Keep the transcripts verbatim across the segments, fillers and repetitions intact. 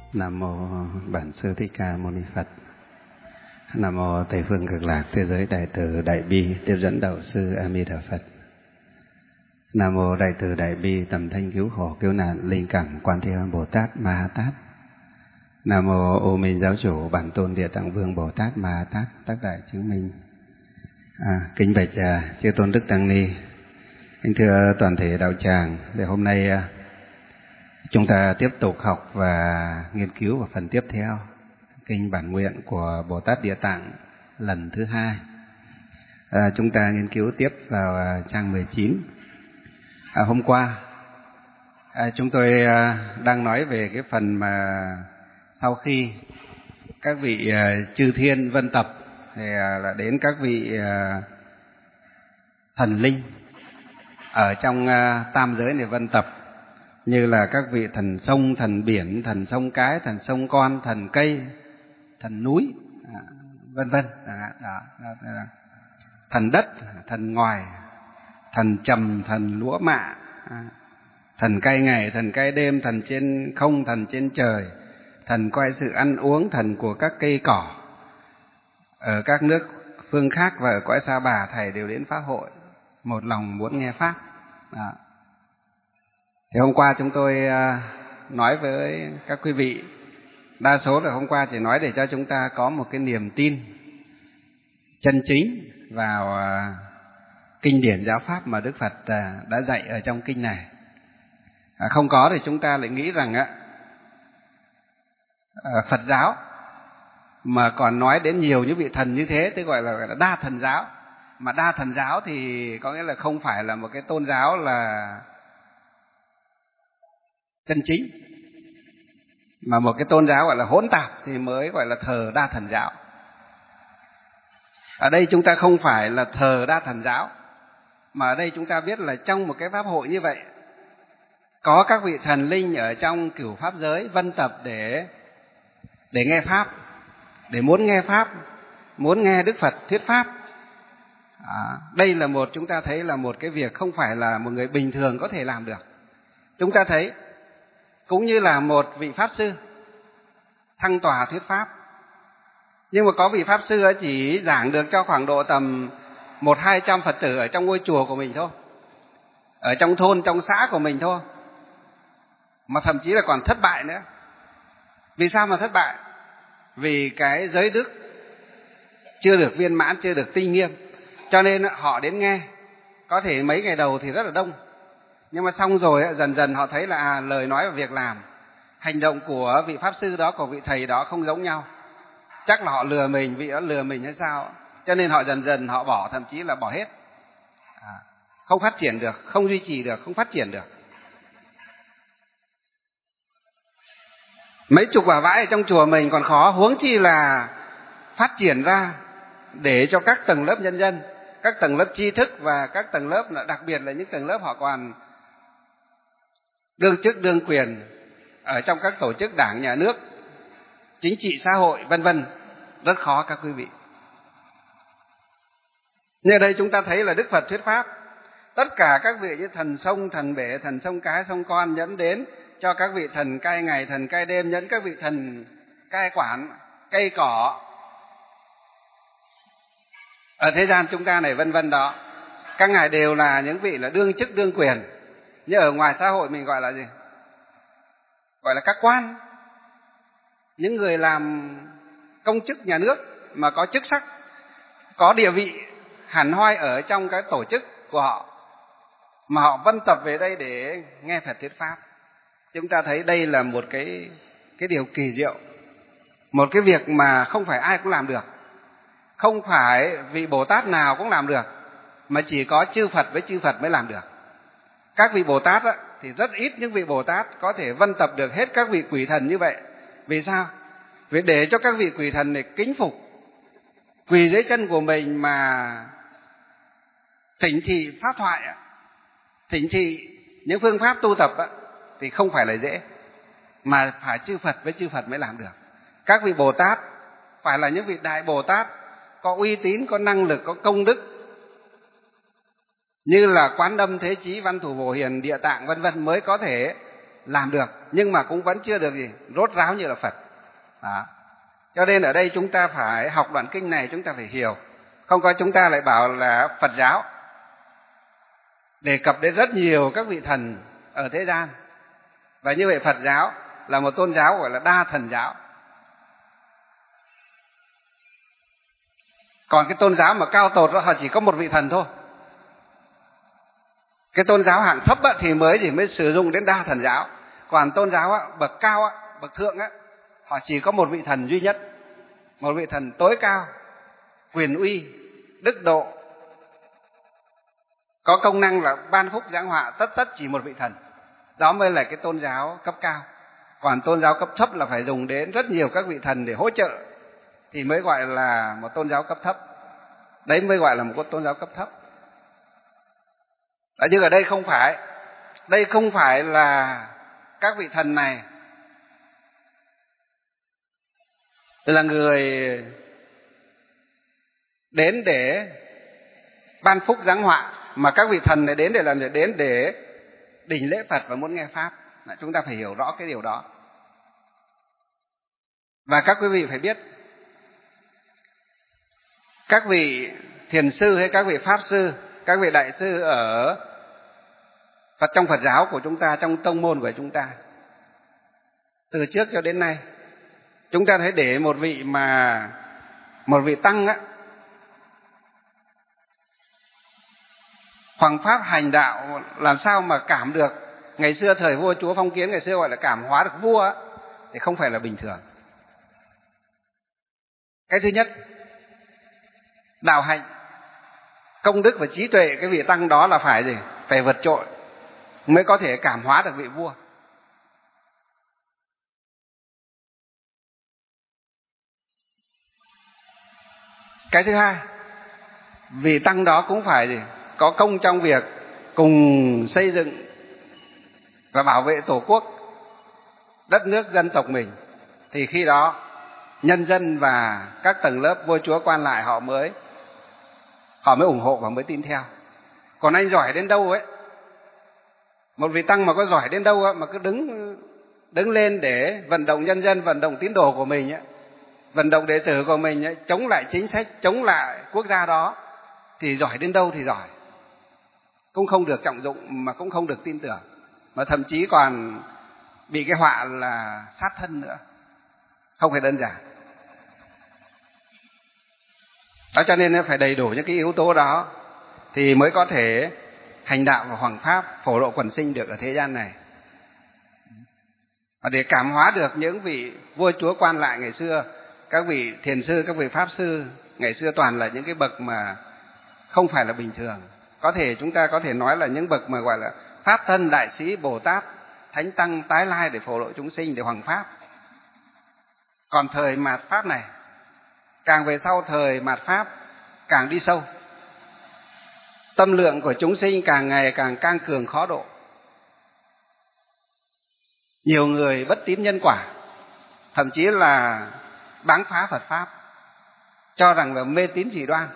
Nam mô Bản Sư Thích Ca Mâu Ni Phật. Nam mô Tây phương Cực Lạc Thế giới Đại Từ Đại Bi Tiếp dẫn Đạo sư A Di Đà Phật. Nam mô Đại Từ Đại Bi Tầm Thanh Cứu Khổ Cứu Nạn Linh Cảm Quan Thế Âm Bồ Tát Ma Ha Tát. Nam mô Ô Minh Giáo Chủ Bản Tôn Địa Tạng Vương Bồ Tát Ma Ha Tát Tác Đại Chứng Minh. À, kính bạch à, chư tôn đức tăng ni, kính thưa toàn thể đạo tràng. Để hôm nay à, chúng ta tiếp tục học và nghiên cứu vào phần tiếp theo kinh bản nguyện của Bồ Tát Địa Tạng lần thứ hai. À, chúng ta nghiên cứu tiếp vào à, trang mười chín. À, hôm qua à, chúng tôi à, đang nói về cái phần mà sau khi các vị à, chư thiên vân tập thì à, là đến các vị à, thần linh ở trong à, tam giới này vân tập, như là các vị thần sông, thần biển, thần sông cái, thần sông con, thần cây, thần núi, à, vân vân. Đó, đó, đó. Thần đất, thần ngoài, thần trầm, thần lúa mạ, à, thần cai ngày, thần cai đêm, thần trên không, thần trên trời, thần coi sự ăn uống, thần của các cây cỏ. Ở các nước phương khác và ở cõi Sa Bà, thầy đều đến pháp hội, một lòng muốn nghe pháp. Đó. Thì hôm qua chúng tôi nói với các quý vị, đa số là hôm qua chỉ nói để cho chúng ta có một cái niềm tin chân chính vào kinh điển giáo pháp mà Đức Phật đã dạy ở trong kinh này. Không có thì chúng ta lại nghĩ rằng Phật giáo mà còn nói đến nhiều những vị thần như thế, tức gọi là đa thần giáo. Mà đa thần giáo thì có nghĩa là không phải là một cái tôn giáo là chân chính, mà một cái tôn giáo gọi là hỗn tạp thì mới gọi là thờ đa thần giáo. Ở đây chúng ta không phải là thờ đa thần giáo, mà ở đây chúng ta biết là trong một cái pháp hội như vậy có các vị thần linh ở trong cửu pháp giới vân tập để để nghe pháp, để muốn nghe pháp, muốn nghe Đức Phật thuyết pháp. À, đây là một, chúng ta thấy là một cái việc không phải là một người bình thường có thể làm được. Chúng ta thấy cũng như là một vị pháp sư thăng tòa thuyết pháp, nhưng mà có vị pháp sư ấy chỉ giảng được cho khoảng độ tầm một hai trăm Phật tử ở trong ngôi chùa của mình thôi, ở trong thôn, trong xã của mình thôi, mà thậm chí là còn thất bại nữa. Vì sao mà thất bại? Vì cái giới đức chưa được viên mãn, chưa được tinh nghiêm, cho nên họ đến nghe có thể mấy ngày đầu thì rất là đông, nhưng mà xong rồi dần dần họ thấy là à, lời nói và việc làm, hành động của vị pháp sư đó, của vị thầy đó không giống nhau, chắc là họ lừa mình, vị đó lừa mình hay sao, cho nên họ dần dần họ bỏ, thậm chí là bỏ hết, à, không phát triển được, không duy trì được, không phát triển được. Mấy chục bà vãi ở trong chùa mình còn khó, huống chi là phát triển ra để cho các tầng lớp nhân dân, các tầng lớp tri thức và các tầng lớp, đặc biệt là những tầng lớp họ còn đương chức đương quyền ở trong các tổ chức đảng, nhà nước, chính trị, xã hội, vân vân, rất khó các quý vị. Như ở đây chúng ta thấy là Đức Phật thuyết pháp, tất cả các vị như thần sông, thần bể, thần sông cái, sông con nhẫn đến cho các vị thần cai ngày, thần cai đêm, nhẫn các vị thần cai quản cây cỏ ở thế gian chúng ta này, vân vân đó. Các ngài đều là những vị là đương chức đương quyền, như ở ngoài xã hội mình gọi là gì? Gọi là các quan, những người làm công chức nhà nước mà có chức sắc, có địa vị hẳn hoi ở trong cái tổ chức của họ, mà họ vân tập về đây để nghe Phật thuyết pháp. Chúng ta thấy đây là một cái cái điều kỳ diệu, một cái việc mà không phải ai cũng làm được, không phải vị Bồ Tát nào cũng làm được, mà chỉ có chư Phật với chư Phật mới làm được. Các vị Bồ Tát á, thì rất ít những vị Bồ Tát có thể vân tập được hết các vị quỷ thần như vậy. Vì sao? Vì để cho các vị quỷ thần này kính phục, quỳ dưới chân của mình mà thỉnh thị pháp thoại, thỉnh thị những phương pháp tu tập á, thì không phải là dễ, mà phải chư Phật với chư Phật mới làm được. Các vị Bồ Tát phải là những vị đại Bồ Tát có uy tín, có năng lực, có công đức, như là Quán Âm, Thế Chí, Văn Thủ, Bổ Hiền, Địa Tạng vân vân mới có thể làm được, nhưng mà cũng vẫn chưa được gì rốt ráo như là Phật. Đó. Cho nên ở đây chúng ta phải học đoạn kinh này, chúng ta phải hiểu. Không có chúng ta lại bảo là Phật giáo đề cập đến rất nhiều các vị thần ở thế gian. Và như vậy Phật giáo là một tôn giáo gọi là đa thần giáo. Còn cái tôn giáo mà cao tột đó họ chỉ có một vị thần thôi. Cái tôn giáo hạng thấp thì mới chỉ mới sử dụng đến đa thần giáo. Còn tôn giáo bậc cao, bậc thượng, họ chỉ có một vị thần duy nhất, một vị thần tối cao, quyền uy, đức độ, có công năng là ban phúc giáng họa, tất tất chỉ một vị thần. Đó mới là cái tôn giáo cấp cao. Còn tôn giáo cấp thấp là phải dùng đến rất nhiều các vị thần để hỗ trợ thì mới gọi là một tôn giáo cấp thấp. Đấy mới gọi là một tôn giáo cấp thấp. Nhưng ở đây không phải. Đây không phải là các vị thần này là người đến để ban phúc giáng họa, mà các vị thần này đến để làm gì? Đến để đỉnh lễ Phật và muốn nghe Pháp. Chúng ta phải hiểu rõ cái điều đó. Và các quý vị phải biết, các vị thiền sư hay các vị pháp sư, các vị đại sư ở Phật trong Phật giáo của chúng ta, trong tông môn của chúng ta, từ trước cho đến nay, chúng ta thấy để một vị mà một vị tăng á, hoằng pháp hành đạo làm sao mà cảm được. Ngày xưa thời vua chúa Phong Kiến, ngày xưa gọi là cảm hóa được vua á, thì không phải là bình thường. Cái thứ nhất, đạo hạnh, công đức và trí tuệ cái vị tăng đó là phải gì? Phải vượt trội mới có thể cảm hóa được vị vua. Cái thứ hai, vị tăng đó cũng phải gì? Có công trong việc cùng xây dựng và bảo vệ tổ quốc, đất nước dân tộc mình, thì khi đó nhân dân và các tầng lớp vua chúa quan lại họ mới họ mới ủng hộ và mới tin theo. Còn anh giỏi đến đâu ấy, một vị tăng mà có giỏi đến đâu ấy, mà cứ đứng đứng lên để vận động nhân dân, vận động tín đồ của mình ấy, vận động đệ tử của mình ấy, chống lại chính sách, chống lại quốc gia đó, thì giỏi đến đâu thì giỏi, cũng không được trọng dụng, mà cũng không được tin tưởng, mà thậm chí còn bị cái họa là sát thân nữa, không phải đơn giản. Đó, cho nên phải đầy đủ những cái yếu tố đó thì mới có thể hành đạo và hoằng pháp, phổ độ quần sinh được ở thế gian này. Và để cảm hóa được những vị vua chúa quan lại ngày xưa, các vị thiền sư, các vị pháp sư ngày xưa toàn là những cái bậc mà không phải là bình thường. Có thể chúng ta có thể nói là những bậc mà gọi là pháp thân đại sĩ, Bồ Tát, thánh tăng tái lai để phổ độ chúng sinh, để hoằng pháp. Còn thời mạt pháp này, càng về sau thời mạt pháp càng đi sâu, tâm lượng của chúng sinh càng ngày càng căng cường khó độ. Nhiều người bất tín nhân quả, thậm chí là báng phá Phật pháp, cho rằng là mê tín dị đoan,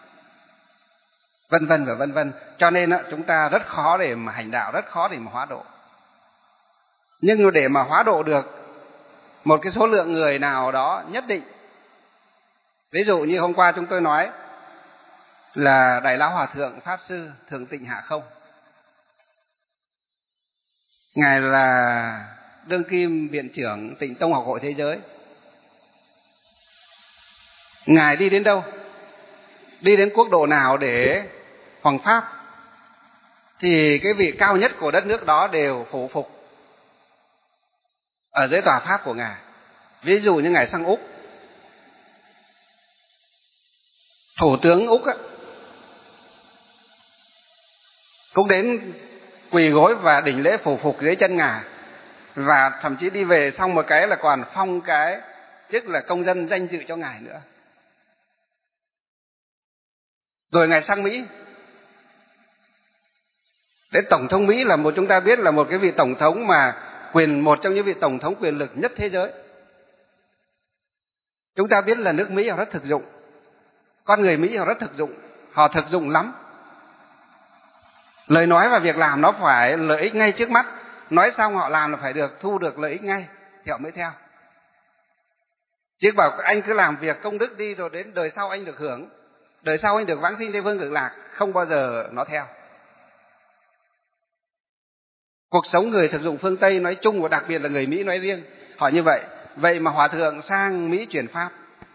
vân vân và vân vân. Cho nên chúng ta rất khó để mà hành đạo, rất khó để mà hóa độ. Nhưng để mà hóa độ được một cái số lượng người nào đó nhất định, ví dụ như hôm qua chúng tôi nói là Đại Lão Hòa Thượng Pháp Sư Thường Tịnh Hạ Không, Ngài là đương kim viện trưởng Tịnh Tông Học Hội Thế Giới. Ngài đi đến đâu, đi đến quốc độ nào để hoằng pháp, thì cái vị cao nhất của đất nước đó đều phủ phục ở dưới tòa pháp của Ngài. Ví dụ như Ngài sang Úc, Thủ tướng Úc á, cũng đến quỳ gối và đỉnh lễ phủ phục dưới chân Ngài. Và thậm chí đi về xong một cái là còn phong cái chức là công dân danh dự cho Ngài nữa. Rồi Ngài sang Mỹ, đến Tổng thống Mỹ là một, chúng ta biết là một cái vị Tổng thống mà quyền, một trong những vị Tổng thống quyền lực nhất thế giới. Chúng ta biết là nước Mỹ họ rất thực dụng, con người Mỹ họ rất thực dụng, họ thực dụng lắm. Lời nói và việc làm nó phải lợi ích ngay trước mắt, nói xong họ làm là phải được thu được lợi ích ngay thì họ mới theo. Chứ bảo anh cứ làm việc công đức đi rồi đến đời sau anh được hưởng, đời sau anh được vãng sinh Tây Phương Cực Lạc, không bao giờ nó theo. Cuộc sống người thực dụng phương Tây nói chung và đặc biệt là người Mỹ nói riêng, họ như vậy. Vậy mà Hòa Thượng sang Mỹ truyền Pháp,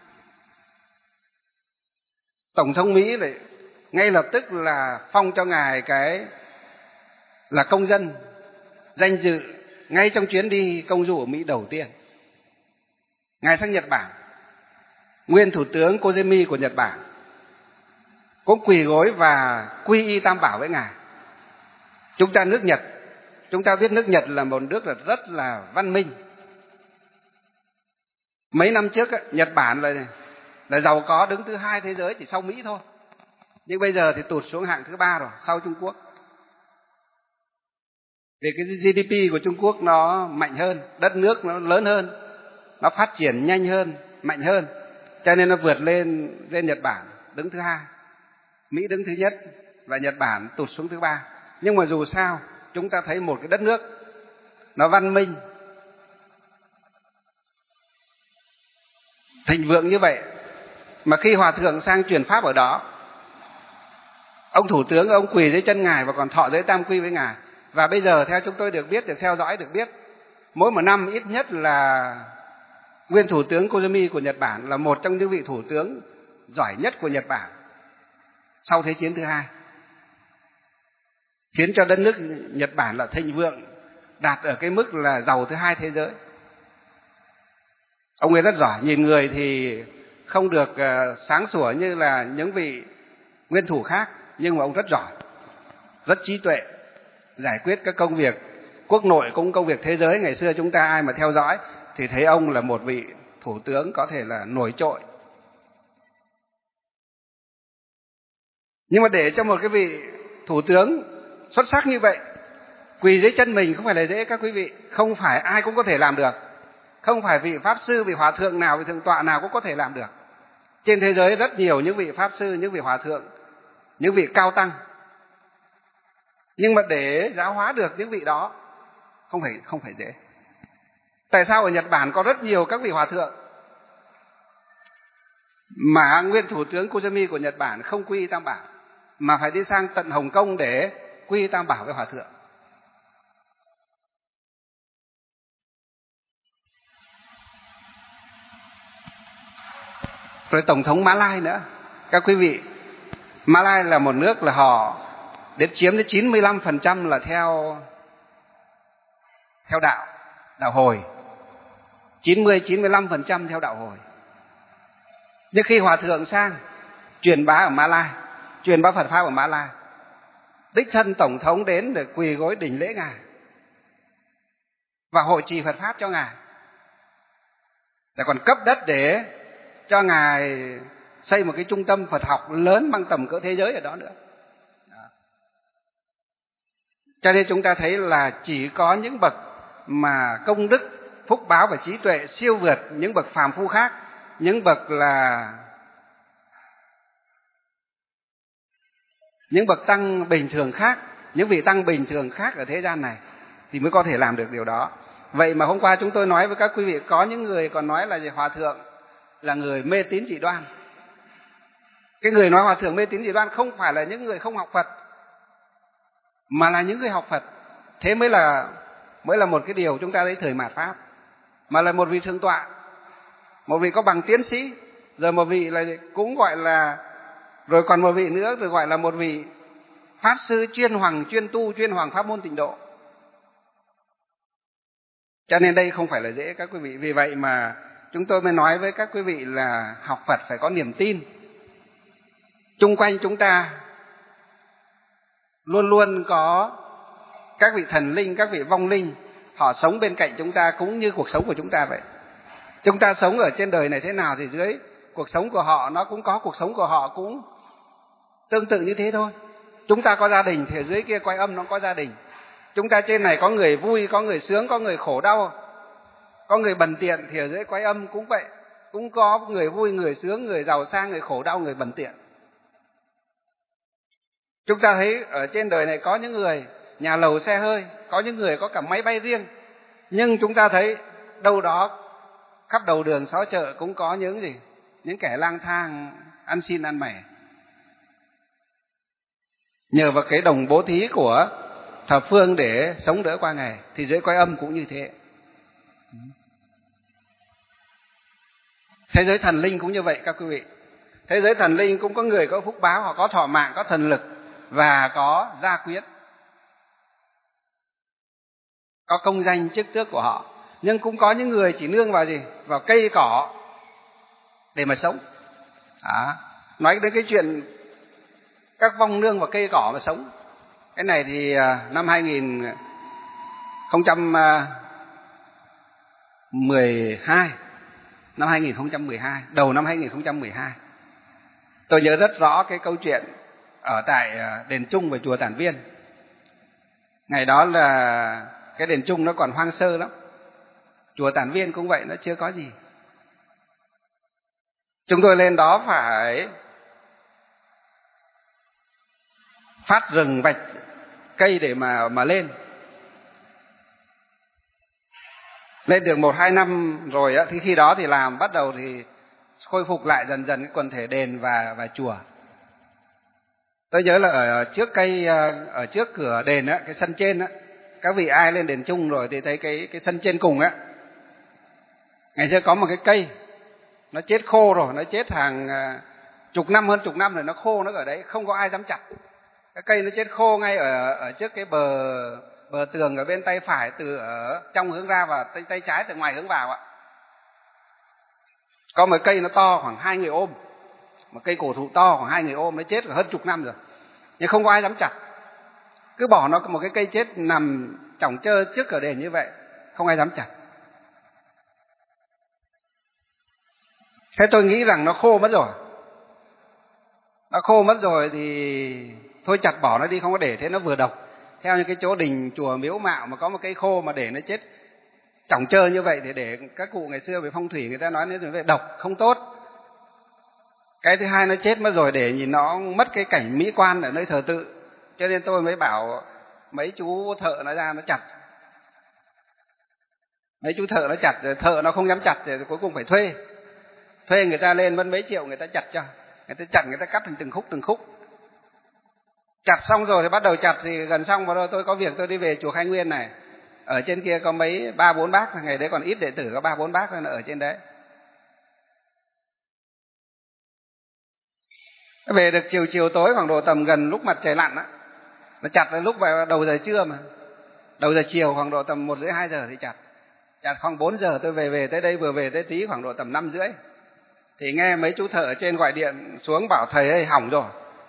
Tổng thống Mỹ lại ngay lập tức là phong cho Ngài cái là công dân danh dự ngay trong chuyến đi công du ở Mỹ đầu tiên. Ngài sang Nhật Bản, nguyên Thủ tướng Koizumi của Nhật Bản cũng quỳ gối và quy y Tam Bảo với Ngài. Chúng ta nước Nhật, chúng ta biết nước Nhật là một nước là rất là văn minh. Mấy năm trước Nhật Bản là là giàu có đứng thứ hai thế giới chỉ sau Mỹ thôi. Nhưng bây giờ thì tụt xuống hạng thứ ba rồi, sau Trung Quốc. Vì cái giê đê pê của Trung Quốc nó mạnh hơn, đất nước nó lớn hơn, nó phát triển nhanh hơn, mạnh hơn, cho nên nó vượt lên lên Nhật Bản đứng thứ hai, Mỹ đứng thứ nhất và Nhật Bản tụt xuống thứ ba. Nhưng mà dù sao chúng ta thấy một cái đất nước nó văn minh, thịnh vượng như vậy, mà khi Hòa Thượng sang truyền Pháp ở đó, ông Thủ tướng ông quỳ dưới chân Ngài và còn thọ giới tam quy với Ngài. Và bây giờ theo chúng tôi được biết, được theo dõi, được biết, mỗi một năm ít nhất là nguyên Thủ tướng Koizumi của Nhật Bản là một trong những vị thủ tướng giỏi nhất của Nhật Bản sau Thế chiến thứ hai, khiến cho đất nước Nhật Bản là thịnh vượng, đạt ở cái mức là giàu thứ hai thế giới. Ông ấy rất giỏi, nhìn người thì không được sáng sủa như là những vị nguyên thủ khác, nhưng mà ông rất giỏi, rất trí tuệ, giải quyết các công việc quốc nội cũng công việc thế giới. Ngày xưa chúng ta ai mà theo dõi thì thấy ông là một vị thủ tướng có thể là nổi trội. Nhưng mà để cho một cái vị thủ tướng xuất sắc như vậy quỳ dưới chân mình không phải là dễ các quý vị, không phải ai cũng có thể làm được, không phải vị pháp sư, vị hòa thượng nào, vị thượng tọa nào cũng có thể làm được. Trên thế giới rất nhiều những vị pháp sư, những vị hòa thượng, những vị cao tăng, nhưng mà để giáo hóa được những vị đó không phải không phải dễ. Tại sao ở Nhật Bản có rất nhiều các vị hòa thượng mà nguyên Thủ tướng Koizumi của Nhật Bản không quy y Tam Bảo, mà phải đi sang tận Hồng Kông để quy y Tam Bảo với hòa thượng? Rồi Tổng thống Mã Lai nữa, các quý vị, Mã Lai là một nước là họ đến chiếm đến chín mươi lăm phần trăm là theo theo đạo đạo Hồi, chín mươi chín mươi lăm phần trăm theo đạo Hồi. Nhưng khi hòa thượng sang truyền bá ở Mã Lai, truyền bá Phật pháp ở Mã Lai, đích thân tổng thống đến để quỳ gối đỉnh lễ Ngài và hội trì Phật pháp cho Ngài, để còn cấp đất để cho Ngài xây một cái trung tâm Phật học lớn bằng tầm cỡ thế giới ở đó nữa. Đó. Cho nên chúng ta thấy là chỉ có những bậc mà công đức, phúc báo và trí tuệ siêu vượt những bậc phàm phu khác, những bậc là những bậc tăng bình thường khác, những vị tăng bình thường khác ở thế gian này thì mới có thể làm được điều đó. Vậy mà hôm qua chúng tôi nói với các quý vị, có những người còn nói là hòa thượng là người mê tín dị đoan. Cái người nói hòa thượng mê tín dị đoan không phải là những người không học Phật, mà là những người học Phật. Thế mới là mới là một cái điều chúng ta thấy thời mạt Pháp. Mà là một vị thượng tọa, một vị có bằng tiến sĩ, rồi một vị là cũng gọi là, rồi còn một vị nữa rồi gọi là một vị pháp sư chuyên hoàng, chuyên tu, chuyên hoàng pháp môn tịnh độ. Cho nên đây không phải là dễ các quý vị. Vì vậy mà chúng tôi mới nói với các quý vị là học Phật phải có niềm tin. Chung quanh chúng ta luôn luôn có các vị thần linh, các vị vong linh, họ sống bên cạnh chúng ta cũng như cuộc sống của chúng ta vậy. Chúng ta sống ở trên đời này thế nào thì dưới cuộc sống của họ nó cũng có cuộc sống của họ cũng tương tự như thế thôi. Chúng ta có gia đình thì ở dưới kia Quay Âm nó có gia đình. Chúng ta trên này có người vui, có người sướng, có người khổ đau, có người bần tiện thì ở dưới Quay Âm cũng vậy, cũng có người vui, người sướng, người giàu sang, người khổ đau, người bần tiện. Chúng ta thấy ở trên đời này có những người nhà lầu xe hơi, có những người có cả máy bay riêng. Nhưng chúng ta thấy đâu đó khắp đầu đường xó chợ cũng có những gì? Những kẻ lang thang ăn xin ăn mày. Nhờ vào cái đồng bố thí của thập phương để sống đỡ qua ngày. Thì giới Quái Âm cũng như thế. Thế giới thần linh cũng như vậy các quý vị. Thế giới thần linh cũng có người có phúc báo, họ có thọ mạng, có thần lực và có gia quyến, có công danh chức tước của họ. Nhưng cũng có những người chỉ nương vào gì? Vào cây cỏ để mà sống. Đó. Nói đến cái chuyện các vong nương vào cây cỏ mà sống. Cái này thì năm hai nghìn không trăm mười hai, năm hai nghìn không trăm mười hai, đầu năm hai nghìn không trăm mười hai, tôi nhớ rất rõ cái câu chuyện ở tại đền Trung và chùa Tản Viên. Ngày đó là cái đền Trung nó còn hoang sơ lắm, chùa Tản Viên cũng vậy, nó chưa có gì. Chúng tôi lên đó phải phát rừng vạch cây để mà mà lên. Lên được một hai năm rồi á, thì khi đó thì làm bắt đầu thì khôi phục lại dần dần cái quần thể đền và và chùa. Tôi nhớ là ở trước cây, ở trước cửa đền á, cái sân trên á, các vị ai lên đền Trung rồi thì thấy cái cái sân trên cùng á, ngày xưa có một cái cây nó chết khô rồi, nó chết hàng chục năm, hơn chục năm rồi, nó khô, nó ở đấy không có ai dám chặt. Cái cây nó chết khô ngay ở ở trước cái bờ bờ tường ở bên tay phải, từ ở trong hướng ra và tay tay trái từ ngoài hướng vào ạ. Có một cây nó to khoảng hai người ôm, một cây cổ thụ to khoảng hai người ôm, nó chết hơn chục năm rồi, nhưng không có ai dám chặt. Cứ bỏ nó một cái cây chết nằm chỏng chơ trước cửa đền như vậy, không ai dám chặt. Thế tôi nghĩ rằng nó khô mất rồi. Nó khô mất rồi thì thôi chặt bỏ nó đi, không có để thế nó vừa độc. Theo như cái chỗ đình chùa miếu mạo mà có một cây khô mà để nó chết chỏng chơ như vậy thì để các cụ ngày xưa về phong thủy người ta nói đến về độc không tốt. Cái thứ hai nó chết mất rồi để nhìn nó mất cái cảnh mỹ quan ở nơi thờ tự. Cho nên tôi mới bảo mấy chú thợ nó ra nó chặt. Mấy chú thợ nó chặt, thợ nó không dám chặt thì cuối cùng phải thuê. Thuê người ta lên mất mấy triệu người ta chặt cho. Người ta chặt, người ta cắt thành từng khúc từng khúc. Chặt xong rồi thì bắt đầu chặt thì gần xong vào rồi tôi có việc tôi đi về chùa Khai Nguyên này. Ở trên kia có mấy ba bốn bác, ngày đấy còn ít đệ tử, có ba bốn bác ở trên đấy. Về được chiều chiều tối khoảng độ tầm gần lúc mặt trời lặn á, nó chặt đến lúc vào đầu giờ trưa mà, đầu giờ chiều khoảng độ tầm một rưỡi hai giờ thì chặt, chặt khoảng bốn giờ tôi về về tới đây, vừa về tới tí khoảng độ tầm năm rưỡi thì nghe mấy chú thợ ở trên gọi điện xuống bảo thầy ơi hỏng rồi.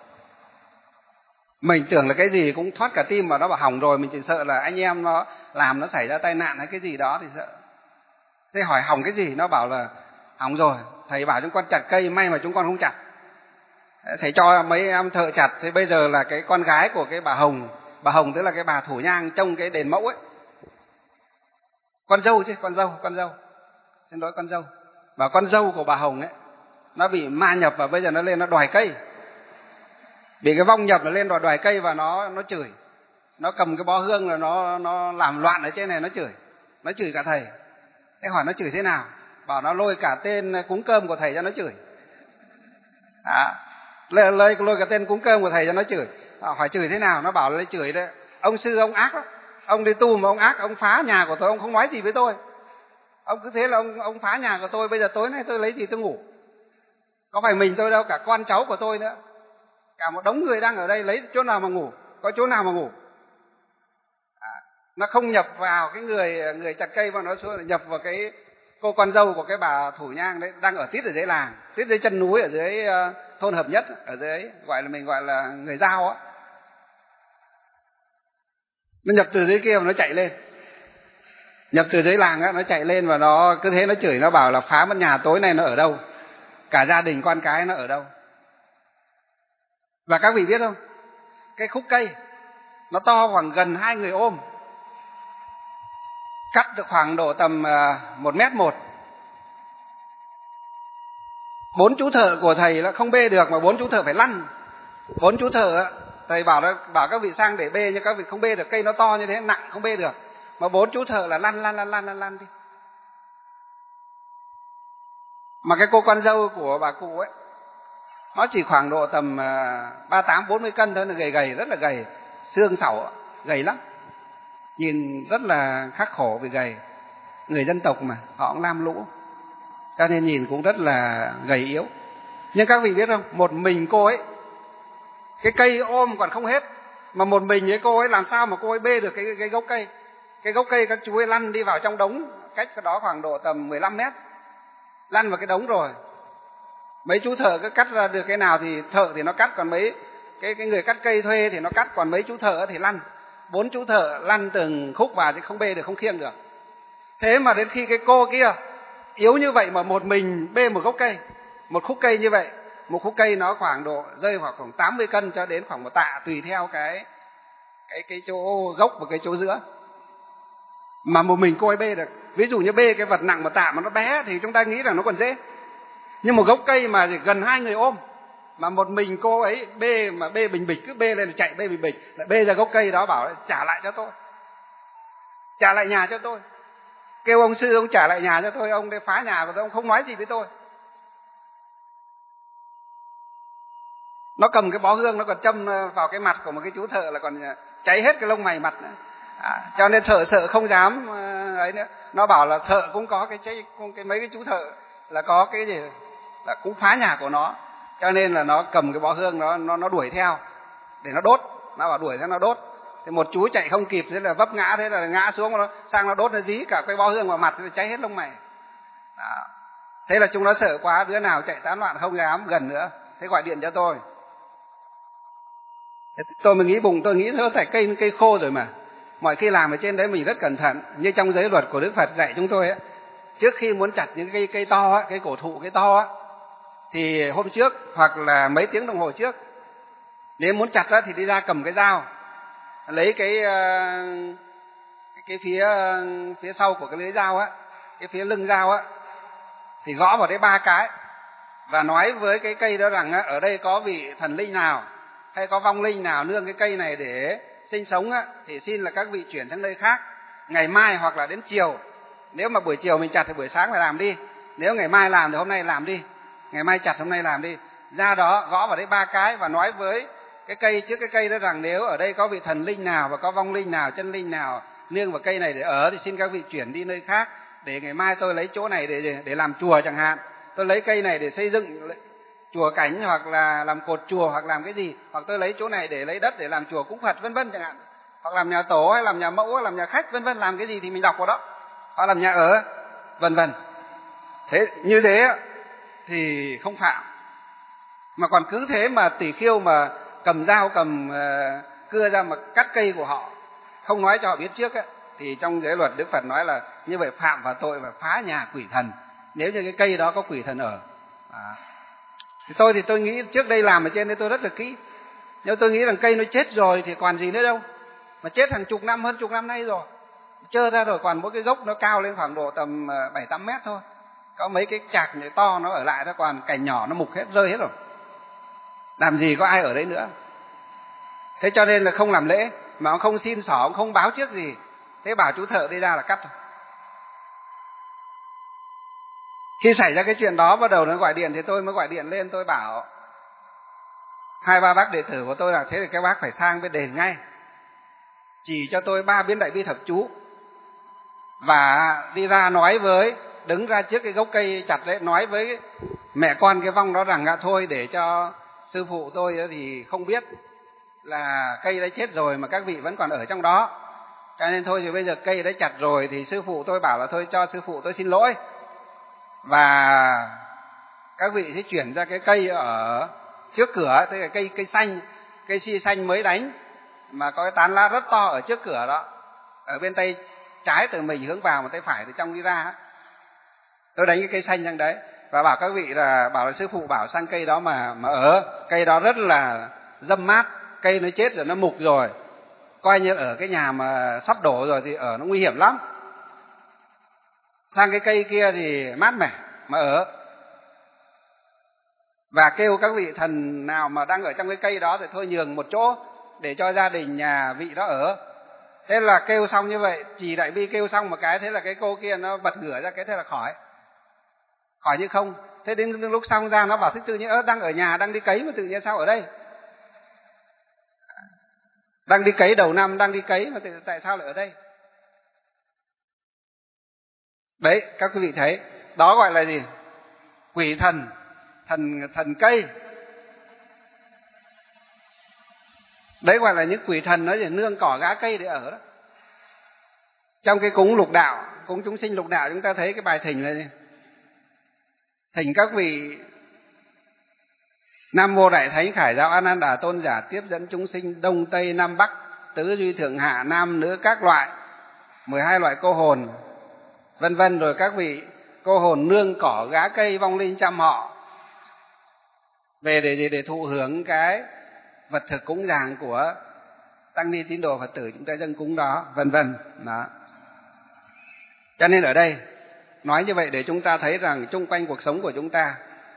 Mình tưởng là cái gì cũng thoát cả tim vào, nó bảo hỏng rồi, mình chỉ sợ là anh em nó làm nó xảy ra tai nạn hay cái gì đó thì sợ. Thế hỏi hỏng cái gì, nó bảo là hỏng rồi, thầy bảo chúng con chặt cây, may mà chúng con không chặt. Thầy cho mấy em thợ chặt, thế bây giờ là cái con gái của cái bà Hồng, bà Hồng tức là cái bà thủ nhang trông cái đền mẫu ấy, con dâu chứ, con dâu, con dâu, xin lỗi con dâu, và con dâu của bà Hồng ấy, nó bị ma nhập và bây giờ nó lên nó đòi cây, bị cái vong nhập nó lên đòi đòi cây và nó nó chửi, nó cầm cái bó hương là nó nó làm loạn ở trên này, nó chửi, nó chửi cả thầy. Thế hỏi nó chửi thế nào, bảo nó lôi cả tên cúng cơm của thầy cho nó chửi. À, lôi, lôi, lôi cả tên cúng cơm của thầy cho nó chửi. À, hỏi chửi thế nào, nó bảo là chửi đấy, ông sư ông ác lắm, ông đi tu mà ông ác, ông phá nhà của tôi, ông không nói gì với tôi, ông cứ thế là ông ông phá nhà của tôi, bây giờ tối nay tôi lấy gì tôi ngủ, có phải mình tôi đâu, cả con cháu của tôi nữa, cả một đống người đang ở đây, lấy chỗ nào mà ngủ, có chỗ nào mà ngủ. À, nó không nhập vào cái người người chặt cây mà nó xuống, nhập vào cái cô con dâu của cái bà thủ nhang đấy, đang ở tít ở dưới làng, tít dưới chân núi, ở dưới uh, thôn Hợp Nhất, ở dưới gọi là mình gọi là người Dao á. Nó nhập từ dưới kia mà nó chạy lên, nhập từ dưới làng á, nó chạy lên và nó cứ thế nó chửi, nó bảo là phá mất nhà, tối nay nó ở đâu, cả gia đình con cái nó ở đâu. Và các vị biết không, cái khúc cây nó to khoảng gần hai người ôm, cắt được khoảng độ tầm một mét một. Bốn chú thợ của thầy nó không bê được mà bốn chú thợ phải lăn. Bốn chú thợ Thầy bảo đó, bảo các vị sang để bê nhưng các vị không bê được, cây nó to như thế nặng không bê được. Mà bốn chú thợ là lăn lăn lăn lăn lăn lăn đi. Mà cái cô con dâu của bà cụ ấy, nó chỉ khoảng độ tầm ba mươi tám bốn mươi cân thôi, là gầy gầy, rất là gầy, xương sẩu, gầy lắm. Nhìn rất là khắc khổ vì gầy. Người dân tộc mà, họ cũng lam lũ, cho nên nhìn cũng rất là gầy yếu. Nhưng các vị biết không, một mình cô ấy, cái cây ôm còn không hết, mà một mình với cô ấy làm sao mà cô ấy bê được cái, cái gốc cây. Cái gốc cây các chú ấy lăn đi vào trong đống, cách cái đó khoảng độ tầm mười lăm mét, lăn vào cái đống rồi. Mấy chú thợ cứ cắt ra được cái nào thì thợ thì nó cắt, còn mấy cái, cái người cắt cây thuê thì nó cắt, còn mấy chú thợ thì lăn. Bốn chú thợ lăn từng khúc vào thì không bê được, không khiêng được. Thế mà đến khi cái cô kia yếu như vậy mà một mình bê một gốc cây, một khúc cây như vậy, một khúc cây nó khoảng độ rơi vào khoảng tám mươi cân cho đến khoảng một tạ, tùy theo cái cái cái chỗ gốc và cái chỗ giữa. Mà một mình cô ấy bê được. Ví dụ như bê cái vật nặng một tạ mà nó bé thì chúng ta nghĩ rằng nó còn dễ. Nhưng một gốc cây mà gần hai người ôm, mà một mình cô ấy bê, mà bê bình bịch, cứ bê lên chạy bê bình bịch, lại bê ra gốc cây đó, bảo trả lại cho tôi, trả lại nhà cho tôi. Kêu ông sư ông trả lại nhà cho tôi, ông đây phá nhà của tôi, ông không nói gì với tôi. Nó cầm cái bó hương, nó còn châm vào cái mặt của một cái chú thợ là còn cháy hết cái lông mày mặt nữa. À, cho nên thợ sợ không dám ấy nữa. Nó bảo là thợ cũng có cái, cái, cái mấy cái chú thợ là có cái gì là cũng phá nhà của nó, cho nên là nó cầm cái bó hương nó nó nó đuổi theo để nó đốt. Nó bảo đuổi theo nó đốt. Thì một chú chạy không kịp, thế là vấp ngã, thế là ngã xuống, nó sang nó đốt, nó dí cả cái bó hương vào mặt, thì cháy hết lông mày. Đó. Thế là chúng nó sợ quá, đứa nào chạy tán loạn không dám gần nữa, thế gọi điện cho tôi. Thế tôi mới nghĩ bụng, tôi nghĩ thôi phải cây cây khô rồi mà. Mọi khi làm ở trên đấy mình rất cẩn thận, như trong giới luật của Đức Phật dạy chúng tôi ấy, trước khi muốn chặt những cây cây to á, cây cổ thụ cây to á, thì hôm trước hoặc là mấy tiếng đồng hồ trước, nếu muốn chặt á thì đi ra cầm cái dao, lấy cái cái, cái phía phía sau của cái lưới dao á, cái phía lưng dao á, thì gõ vào đấy ba cái và nói với cái cây đó rằng á, ở đây có vị thần linh nào hay có vong linh nào nương cái cây này để sinh sống á, thì xin là các vị chuyển sang nơi khác, ngày mai hoặc là đến chiều. Nếu mà buổi chiều mình chặt thì buổi sáng phải làm đi, nếu ngày mai làm thì hôm nay làm đi, ngày mai chặt hôm nay làm đi. Ra đó gõ vào đấy ba cái và nói với cái cây trước cái cây đó rằng nếu ở đây có vị thần linh nào và có vong linh nào, chân linh nào nương vào cây này để ở thì xin các vị chuyển đi nơi khác, để ngày mai tôi lấy chỗ này để để làm chùa chẳng hạn, tôi lấy cây này để xây dựng chùa cảnh hoặc là làm cột chùa hoặc làm cái gì, hoặc tôi lấy chỗ này để lấy đất để làm chùa cúng Phật vân vân chẳng hạn, hoặc làm nhà tổ hay làm nhà mẫu hay làm nhà khách vân vân, làm cái gì thì mình đọc vào đó, hoặc làm nhà ở vân vân. Thế như thế thì không phạm. Mà còn cứ thế mà tỷ khiêu mà cầm dao cầm uh, cưa ra mà cắt cây của họ, không nói cho họ biết trước ấy, thì trong giới luật Đức Phật nói là như vậy phạm vào tội và phá nhà quỷ thần, nếu như cái cây đó có quỷ thần ở. À. Thì tôi thì tôi nghĩ trước đây làm ở trên đây tôi rất là kỹ, nhưng tôi nghĩ rằng cây nó chết rồi thì còn gì nữa đâu, mà chết hàng chục năm, hơn chục năm nay rồi, trơ ra rồi, còn mỗi cái gốc nó cao lên khoảng độ tầm bảy tám mét thôi, có mấy cái chạc to nó ở lại thôi, còn cành nhỏ nó mục hết, rơi hết rồi, làm gì có ai ở đấy nữa. Thế cho nên là không làm lễ, mà ông không xin xỏ, ông không báo trước gì, thế bảo chú thợ đi ra là cắt thôi. Khi xảy ra cái chuyện đó, bắt đầu nó gọi điện thì tôi mới gọi điện lên, tôi bảo hai ba bác đệ tử của tôi là thế thì các bác phải sang bên đền ngay, chỉ cho tôi ba biến đại bi thập chú, và đi ra nói với, đứng ra trước cái gốc cây chặt đấy, nói với mẹ con cái vong đó rằng à, thôi để cho sư phụ tôi thì không biết là cây đã chết rồi mà các vị vẫn còn ở trong đó, cho nên thôi thì bây giờ cây đã chặt rồi thì sư phụ tôi bảo là thôi cho sư phụ tôi xin lỗi, và các vị sẽ chuyển ra cái cây ở trước cửa, tức là cây cây xanh, cây si xanh mới đánh mà có cái tán lá rất to ở trước cửa đó, ở bên tay trái từ mình hướng vào, mà tay phải từ trong đi ra. Tôi đánh cái cây xanh sang đấy và bảo các vị là bảo là sư phụ bảo sang cây đó mà mà ở, cây đó rất là râm mát, cây nó chết rồi, nó mục rồi, coi như ở cái nhà mà sắp đổ rồi thì ở nó nguy hiểm lắm. Sang cái cây kia thì mát mẻ mà ở, và kêu các vị thần nào mà đang ở trong cái cây đó thì thôi nhường một chỗ để cho gia đình nhà vị đó ở. Thế là kêu xong như vậy, Trì Đại Bi kêu xong một cái, thế là cái cô kia nó bật ngửa ra cái, thế là khỏi. Khỏi như không. Thế đến lúc xong ra nó bảo Thích tự nhiên, ơ đang ở nhà, đang đi cấy mà tự nhiên sao ở đây? Đang đi cấy đầu năm, đang đi cấy mà tự, tại sao lại ở đây? Đấy, các quý vị thấy, đó gọi là gì? Quỷ thần, thần thần cây. Đấy gọi là những quỷ thần nó để nương cỏ gã cây để ở đó. Trong cái cúng lục đạo, cúng chúng sinh lục đạo, chúng ta thấy cái bài thỉnh này này. Thỉnh các vị Nam Mô Đại Thánh Khải Giáo A Nan Đà Tôn giả tiếp dẫn chúng sinh Đông Tây Nam Bắc, tứ duy thượng hạ, nam nữ các loại, mười hai loại cô hồn, vân vân. Rồi các vị cô hồn nương cỏ gá cây vong linh trăm họ về để để, để thụ hưởng cái vật thực cúng dường của tăng ni tín đồ Phật tử chúng ta dâng cúng đó, vân vân. Đó. Cho nên ở đây nói như vậy để chúng ta thấy rằng chung quanh cuộc sống của chúng ta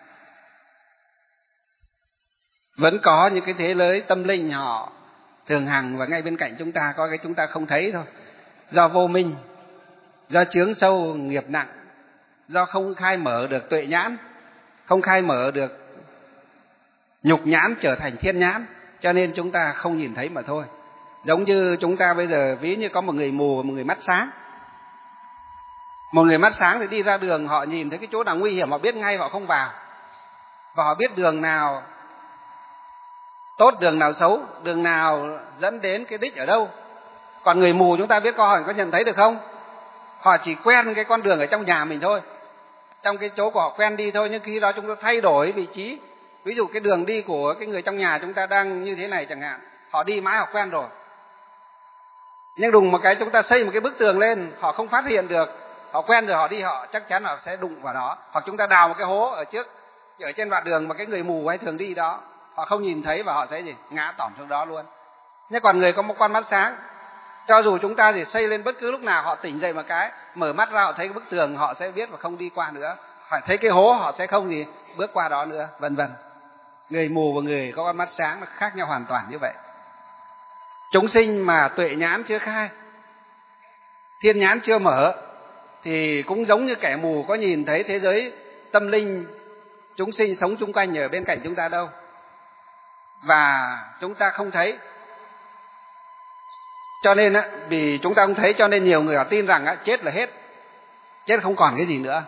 vẫn có những cái thế giới tâm linh họ thường hằng, và ngay bên cạnh chúng ta có cái chúng ta không thấy thôi. Do vô minh, do chướng sâu nghiệp nặng, do không khai mở được tuệ nhãn, không khai mở được nhục nhãn trở thành thiên nhãn, cho nên chúng ta không nhìn thấy mà thôi. Giống như chúng ta bây giờ ví như có một người mù và một người mắt sáng. Một người mắt sáng thì đi ra đường, họ nhìn thấy cái chỗ nào nguy hiểm họ biết ngay, họ không vào. Và họ biết đường nào tốt, đường nào xấu, đường nào dẫn đến cái đích ở đâu. Còn người mù chúng ta biết, có có nhận thấy được không? Họ chỉ quen cái con đường ở trong nhà mình thôi, trong cái chỗ của họ quen đi thôi. Nhưng khi đó chúng ta thay đổi vị trí, ví dụ cái đường đi của cái người trong nhà chúng ta đang như thế này chẳng hạn, họ đi mãi họ quen rồi. Nhưng đùng một cái chúng ta xây một cái bức tường lên, họ không phát hiện được, họ quen rồi, họ đi họ chắc chắn họ sẽ đụng vào đó. Hoặc chúng ta đào một cái hố ở trước, ở trên đoạn đường mà cái người mù hay thường đi đó, họ không nhìn thấy và họ sẽ gì? Ngã tỏm xuống đó luôn. Nhưng còn người có một con mắt sáng, cho dù chúng ta thì xây lên bất cứ lúc nào, họ tỉnh dậy một cái, mở mắt ra họ thấy cái bức tường, họ sẽ biết và không đi qua nữa. Họ thấy cái hố họ sẽ không gì bước qua đó nữa, vân vân. Người mù và người có con mắt sáng nó khác nhau hoàn toàn như vậy. Chúng sinh mà tuệ nhãn chưa khai, thiên nhãn chưa mở, thì cũng giống như kẻ mù có nhìn thấy thế giới tâm linh chúng sinh sống chung quanh ở bên cạnh chúng ta đâu, và chúng ta không thấy. Cho nên vì chúng ta không thấy cho nên nhiều người họ tin rằng chết là hết, chết không còn cái gì nữa.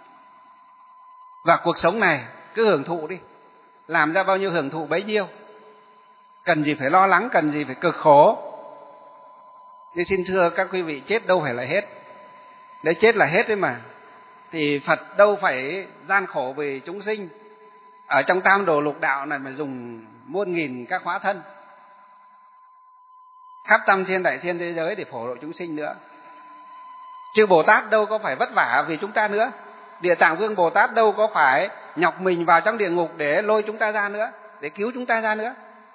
Và cuộc sống này cứ hưởng thụ đi, làm ra bao nhiêu hưởng thụ bấy nhiêu, cần gì phải lo lắng, cần gì phải cực khổ. Nhưng xin thưa các quý vị, chết đâu phải là hết. Đấy, chết là hết đấy mà. Thì Phật đâu phải gian khổ vì chúng sinh. Ở trong tam đồ lục đạo này mà dùng muôn nghìn các hóa thân, khắp tam thiên đại thiên thế giới để phổ độ chúng sinh nữa. Chư Bồ Tát đâu có phải vất vả vì chúng ta nữa. Địa Tạng Vương Bồ Tát đâu có phải nhọc mình vào trong địa ngục để lôi chúng ta ra nữa, để cứu chúng ta ra nữa.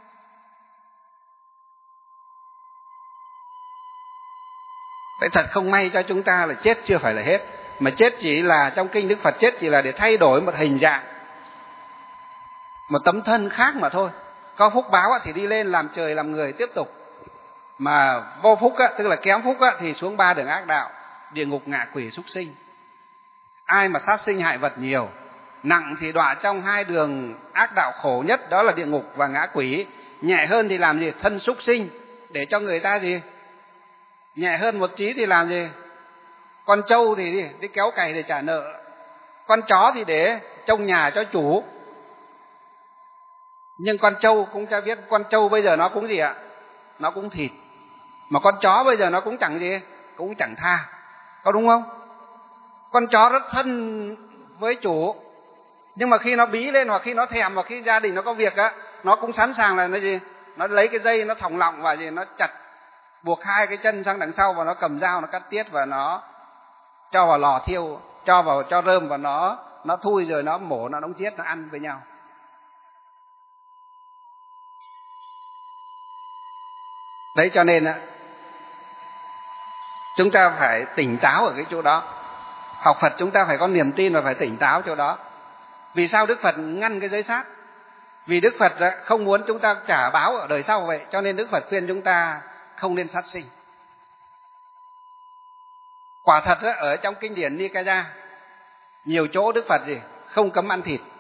Vậy thật không may cho chúng ta là chết chưa phải là hết, mà chết chỉ là trong kinh Đức Phật chết chỉ là để thay đổi một hình dạng, một tấm thân khác mà thôi. Có phúc báo thì đi lên làm trời làm người tiếp tục, mà vô phúc tức là kém phúc thì xuống ba đường ác đạo, địa ngục, ngạ quỷ, súc sinh. Ai mà sát sinh hại vật nhiều, nặng thì đọa trong hai đường ác đạo khổ nhất, đó là địa ngục và ngã quỷ. Nhẹ hơn thì làm gì? Thân súc sinh, để cho người ta gì? Nhẹ hơn một tí thì làm gì? Con trâu thì đi, đi kéo cày để trả nợ, con chó thì để trông nhà cho chủ. Nhưng con trâu cũng cho biết, con trâu bây giờ nó cũng gì ạ? Nó cũng thịt. Mà con chó bây giờ nó cũng chẳng gì, cũng chẳng tha, có đúng không? Con chó rất thân với chủ, nhưng mà khi nó bí lên, hoặc khi nó thèm, hoặc khi gia đình nó có việc á, nó cũng sẵn sàng là nó gì? Nó lấy cái dây nó thòng lọng và gì, nó chặt buộc hai cái chân sang đằng sau, và nó cầm dao nó cắt tiết và nó cho vào lò thiêu, cho vào cho rơm, và nó nó thui rồi nó mổ, nó đóng chiết, nó ăn với nhau. Đấy, cho nên chúng ta phải tỉnh táo ở cái chỗ đó. Học Phật chúng ta phải có niềm tin và phải tỉnh táo chỗ đó. Vì sao Đức Phật ngăn cái giới sát? Vì Đức Phật không muốn chúng ta trả báo ở đời sau vậy, cho nên Đức Phật khuyên chúng ta không nên sát sinh. Quả thật ở trong kinh điển Nikaya nhiều chỗ Đức Phật gì không cấm ăn thịt.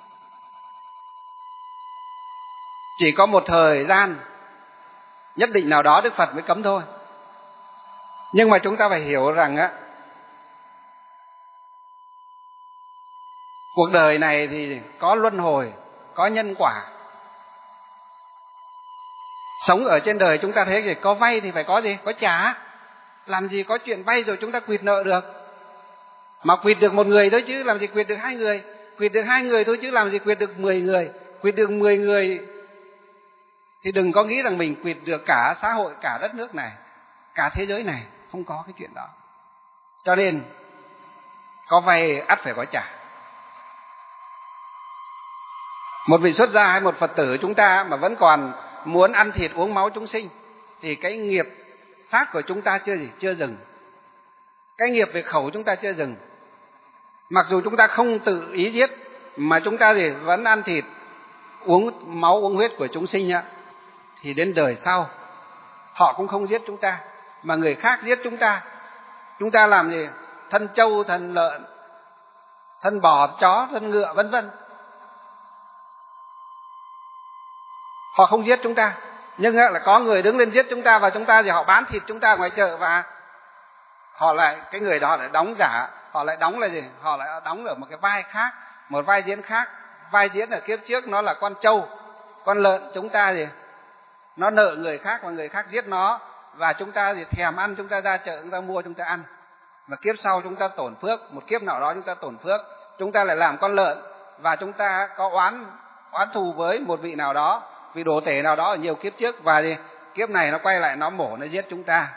Chỉ có một thời gian nhất định nào đó Đức Phật mới cấm thôi. Nhưng mà chúng ta phải hiểu rằng á, cuộc đời này thì có luân hồi, có nhân quả. Sống ở trên đời chúng ta thấy gì, có vay thì phải có gì, có trả. Làm gì có chuyện vay rồi chúng ta quỵt nợ được. Mà quỵt được một người thôi chứ làm gì quỵt được hai người. Quỵt được hai người thôi chứ làm gì quỵt được mười người. Quỵt được mười người thì đừng có nghĩ rằng mình quỵt được cả xã hội, cả đất nước này, cả thế giới này. Không có cái chuyện đó. Cho nên có vay ắt phải có trả. Một vị xuất gia hay một Phật tử chúng ta mà vẫn còn muốn ăn thịt uống máu chúng sinh thì cái nghiệp sát của chúng ta chưa gì chưa dừng. Cái nghiệp về khẩu chúng ta chưa dừng. Mặc dù chúng ta không tự ý giết mà chúng ta gì vẫn ăn thịt, uống máu uống huyết của chúng sinh nhá, thì đến đời sau họ cũng không giết chúng ta mà người khác giết chúng ta. Chúng ta làm gì? Thân trâu, thân lợn, thân bò, chó, thân ngựa vân vân. Họ không giết chúng ta, nhưng là có người đứng lên giết chúng ta và chúng ta thì họ bán thịt chúng ta ngoài chợ và họ lại cái người đó lại đóng giả, họ lại đóng là gì? Họ lại đóng ở một cái vai khác, một vai diễn khác. Vai diễn ở kiếp trước nó là con trâu, con lợn, chúng ta gì? Nó nợ người khác và người khác giết nó và chúng ta thì thèm ăn, chúng ta ra chợ chúng ta mua chúng ta ăn. Và kiếp sau chúng ta tổn phước, một kiếp nào đó chúng ta tổn phước, chúng ta lại làm con lợn và chúng ta có oán oán thù với một vị nào đó, vị đồ tể nào đó ở nhiều kiếp trước và gì? Kiếp này nó quay lại nó mổ nó giết chúng ta.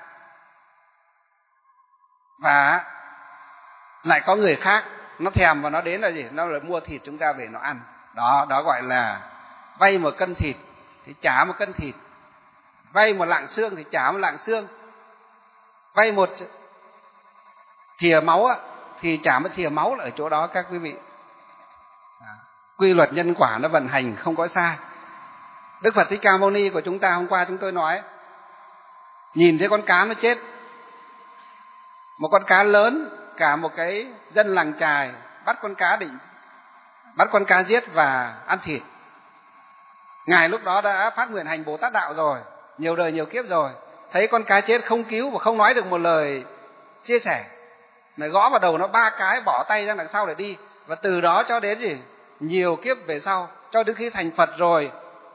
Và lại có người khác nó thèm và nó đến là gì? Nó lại mua thịt chúng ta về nó ăn. Đó, đó gọi là vay một cân thịt thì trả một cân thịt. Vay một lạng xương thì trả một lạng xương. Vay một thìa máu thì trả một thìa máu ở chỗ đó các quý vị. Quy luật nhân quả nó vận hành không có sai. Đức Phật Thích Ca Mâu Ni của chúng ta hôm qua chúng tôi nói, nhìn thấy con cá nó chết, một con cá lớn, cả một cái dân làng chài bắt con cá định bắt con cá giết và ăn thịt. Ngài lúc đó đã phát nguyện hành Bồ Tát đạo rồi, nhiều đời nhiều kiếp rồi, thấy con cá chết không cứu và không nói được một lời chia sẻ, này gõ vào đầu nó ba cái, bỏ tay ra đằng sau để đi. Và từ đó cho đến gì nhiều kiếp về sau, cho đến khi thành Phật rồi,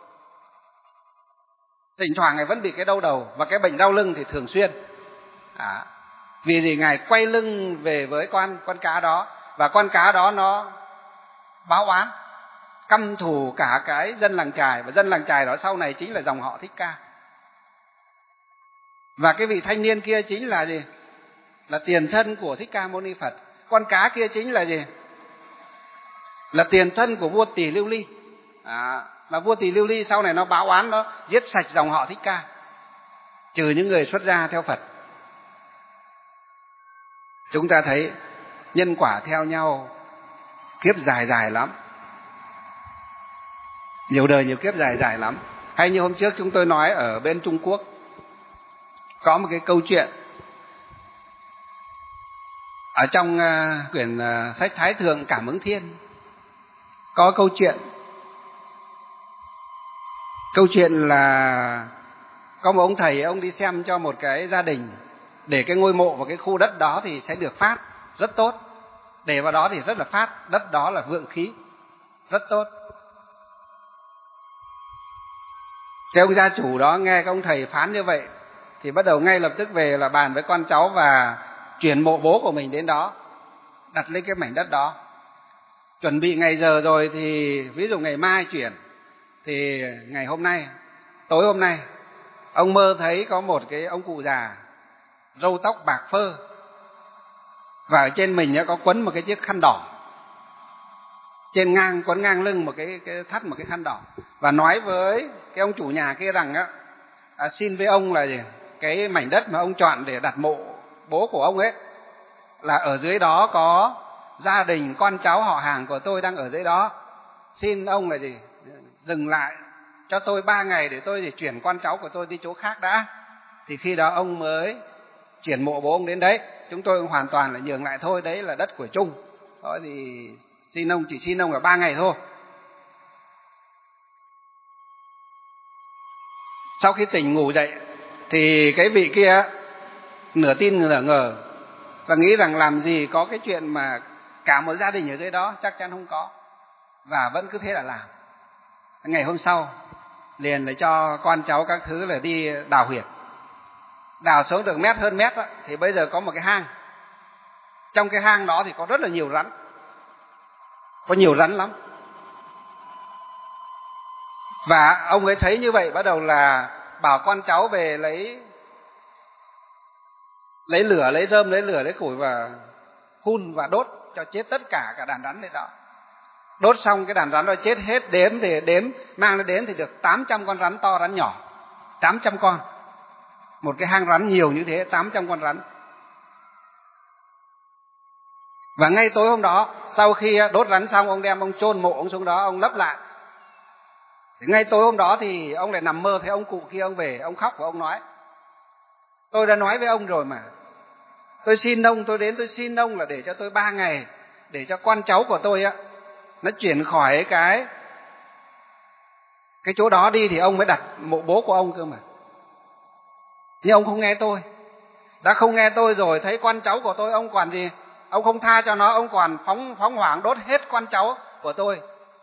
thỉnh thoảng Ngài vẫn bị cái đau đầu và cái bệnh đau lưng thì thường xuyên. À, vì gì? Ngài quay lưng về với con con cá đó và con cá đó nó báo oán, căm thù cả cái dân làng chài, và dân làng chài đó sau này chính là dòng họ Thích Ca. Và cái vị thanh niên kia chính là gì? Là tiền thân của Thích Ca Mâu Ni Phật. Con cá kia chính là gì? Là tiền thân của vua Tỳ Lưu Ly. À, mà vua Tỳ Lưu Ly sau này nó báo oán, nó giết sạch dòng họ Thích Ca, trừ những người xuất gia theo Phật. Chúng ta thấy nhân quả theo nhau kiếp dài dài lắm, nhiều đời nhiều kiếp dài dài lắm. Hay như hôm trước chúng tôi nói ở bên Trung Quốc có một cái câu chuyện ở trong uh, quyển uh, sách Thái Thượng Cảm Ứng Thiên. Có câu chuyện câu chuyện là có một ông thầy, ông đi xem cho một cái gia đình để cái ngôi mộ vào cái khu đất đó thì sẽ được phát rất tốt, để vào đó thì rất là phát, đất đó là vượng khí rất tốt. Thế ông gia chủ đó nghe các ông thầy phán như vậy thì bắt đầu ngay lập tức về là bàn với con cháu và chuyển mộ bố của mình đến đó, đặt lên cái mảnh đất đó. Chuẩn bị ngày giờ rồi thì ví dụ ngày mai chuyển, thì ngày hôm nay, tối hôm nay, ông mơ thấy có một cái ông cụ già, râu tóc bạc phơ, và ở trên mình có quấn một cái chiếc khăn đỏ, trên ngang quấn ngang lưng một cái, cái thắt một cái khăn đỏ, và nói với cái ông chủ nhà kia rằng á, à, xin với ông là gì? Cái mảnh đất mà ông chọn để đặt mộ bố của ông ấy, là ở dưới đó có gia đình con cháu họ hàng của tôi đang ở dưới đó, xin ông là gì? dừng lại cho tôi ba ngày để tôi để chuyển con cháu của tôi đi chỗ khác đã. Thì khi đó ông mới chuyển mộ bố ông đến đấy. Chúng tôi hoàn toàn là nhường lại thôi, đấy là đất của chung. Đó thì xin ông, chỉ xin ông là ba ngày thôi. Sau khi tỉnh ngủ dậy thì cái vị kia nửa tin nửa ngờ và nghĩ rằng làm gì có cái chuyện mà cả một gia đình ở dưới đó, chắc chắn không có, và vẫn cứ thế là làm. Ngày hôm sau liền lại cho con cháu các thứ là đi đào huyệt. Đào xuống được mét hơn mét đó, thì bây giờ có một cái hang. Trong cái hang đó thì có rất là nhiều rắn, có nhiều rắn lắm. Và ông ấy thấy như vậy bắt đầu là bảo con cháu về lấy lấy lửa, lấy rơm, lấy lửa, lấy củi và hun và đốt cho chết tất cả cả đàn rắn đấy đó. Đốt xong cái đàn rắn đó chết hết, đếm thì đếm mang nó đến thì được tám trăm con rắn to rắn nhỏ, tám trăm con. Một cái hang rắn nhiều như thế, tám trăm con rắn. Và ngay tối hôm đó, sau khi đốt rắn xong, ông đem ông chôn mộ ông xuống đó, ông lấp lại. Thì ngay tối hôm đó thì ông lại nằm mơ thấy ông cụ kia, ông về, ông khóc và ông nói: tôi đã nói với ông rồi mà, tôi xin ông, tôi đến tôi xin ông là để cho tôi ba ngày, để cho con cháu của tôi á nó chuyển khỏi cái cái chỗ đó đi thì ông mới đặt mộ bố của ông cơ mà. Nhưng ông không nghe tôi. Đã không nghe tôi rồi, thấy con cháu của tôi ông còn gì, ông không tha cho nó, ông còn phóng phóng hỏa đốt hết con cháu của tôi.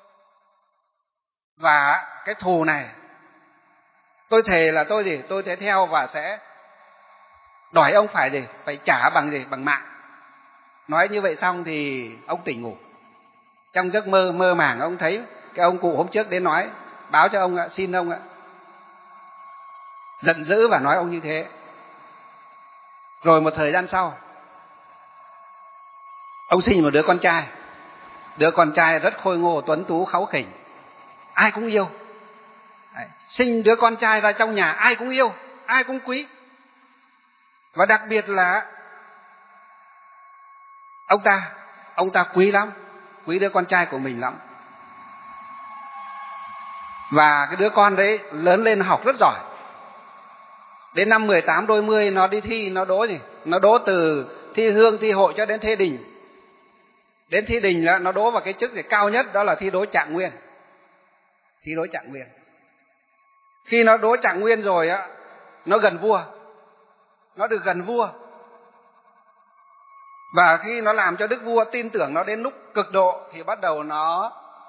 Và cái thù này tôi thề là tôi gì, tôi sẽ theo và sẽ đòi ông phải gì, phải trả bằng gì, bằng mạng. Nói như vậy xong thì ông tỉnh ngủ. Trong giấc mơ mơ màng ông thấy cái ông cụ hôm trước đến nói, báo cho ông ạ, xin ông ạ. Giận dữ và nói ông như thế. Rồi một thời gian sau, ông sinh một đứa con trai. Đứa con trai rất khôi ngô, tuấn tú, kháu khỉnh, ai cũng yêu. Đấy, sinh đứa con trai ra trong nhà ai cũng yêu, ai cũng quý. Và đặc biệt là ông ta, ông ta quý lắm, quý đứa con trai của mình lắm. Và cái đứa con đấy lớn lên học rất giỏi. Đến năm mười tám đôi mươi nó đi thi, nó đỗ gì? Nó đỗ từ thi hương, thi hội cho đến thi đình. Đến thi đình là nó đỗ vào cái chức gì cao nhất, đó là thi đỗ trạng nguyên. Thi đỗ trạng nguyên. Khi nó đỗ trạng nguyên rồi á, nó gần vua. Nó được gần vua. Và khi nó làm cho đức vua tin tưởng nó đến lúc cực độ thì bắt đầu nó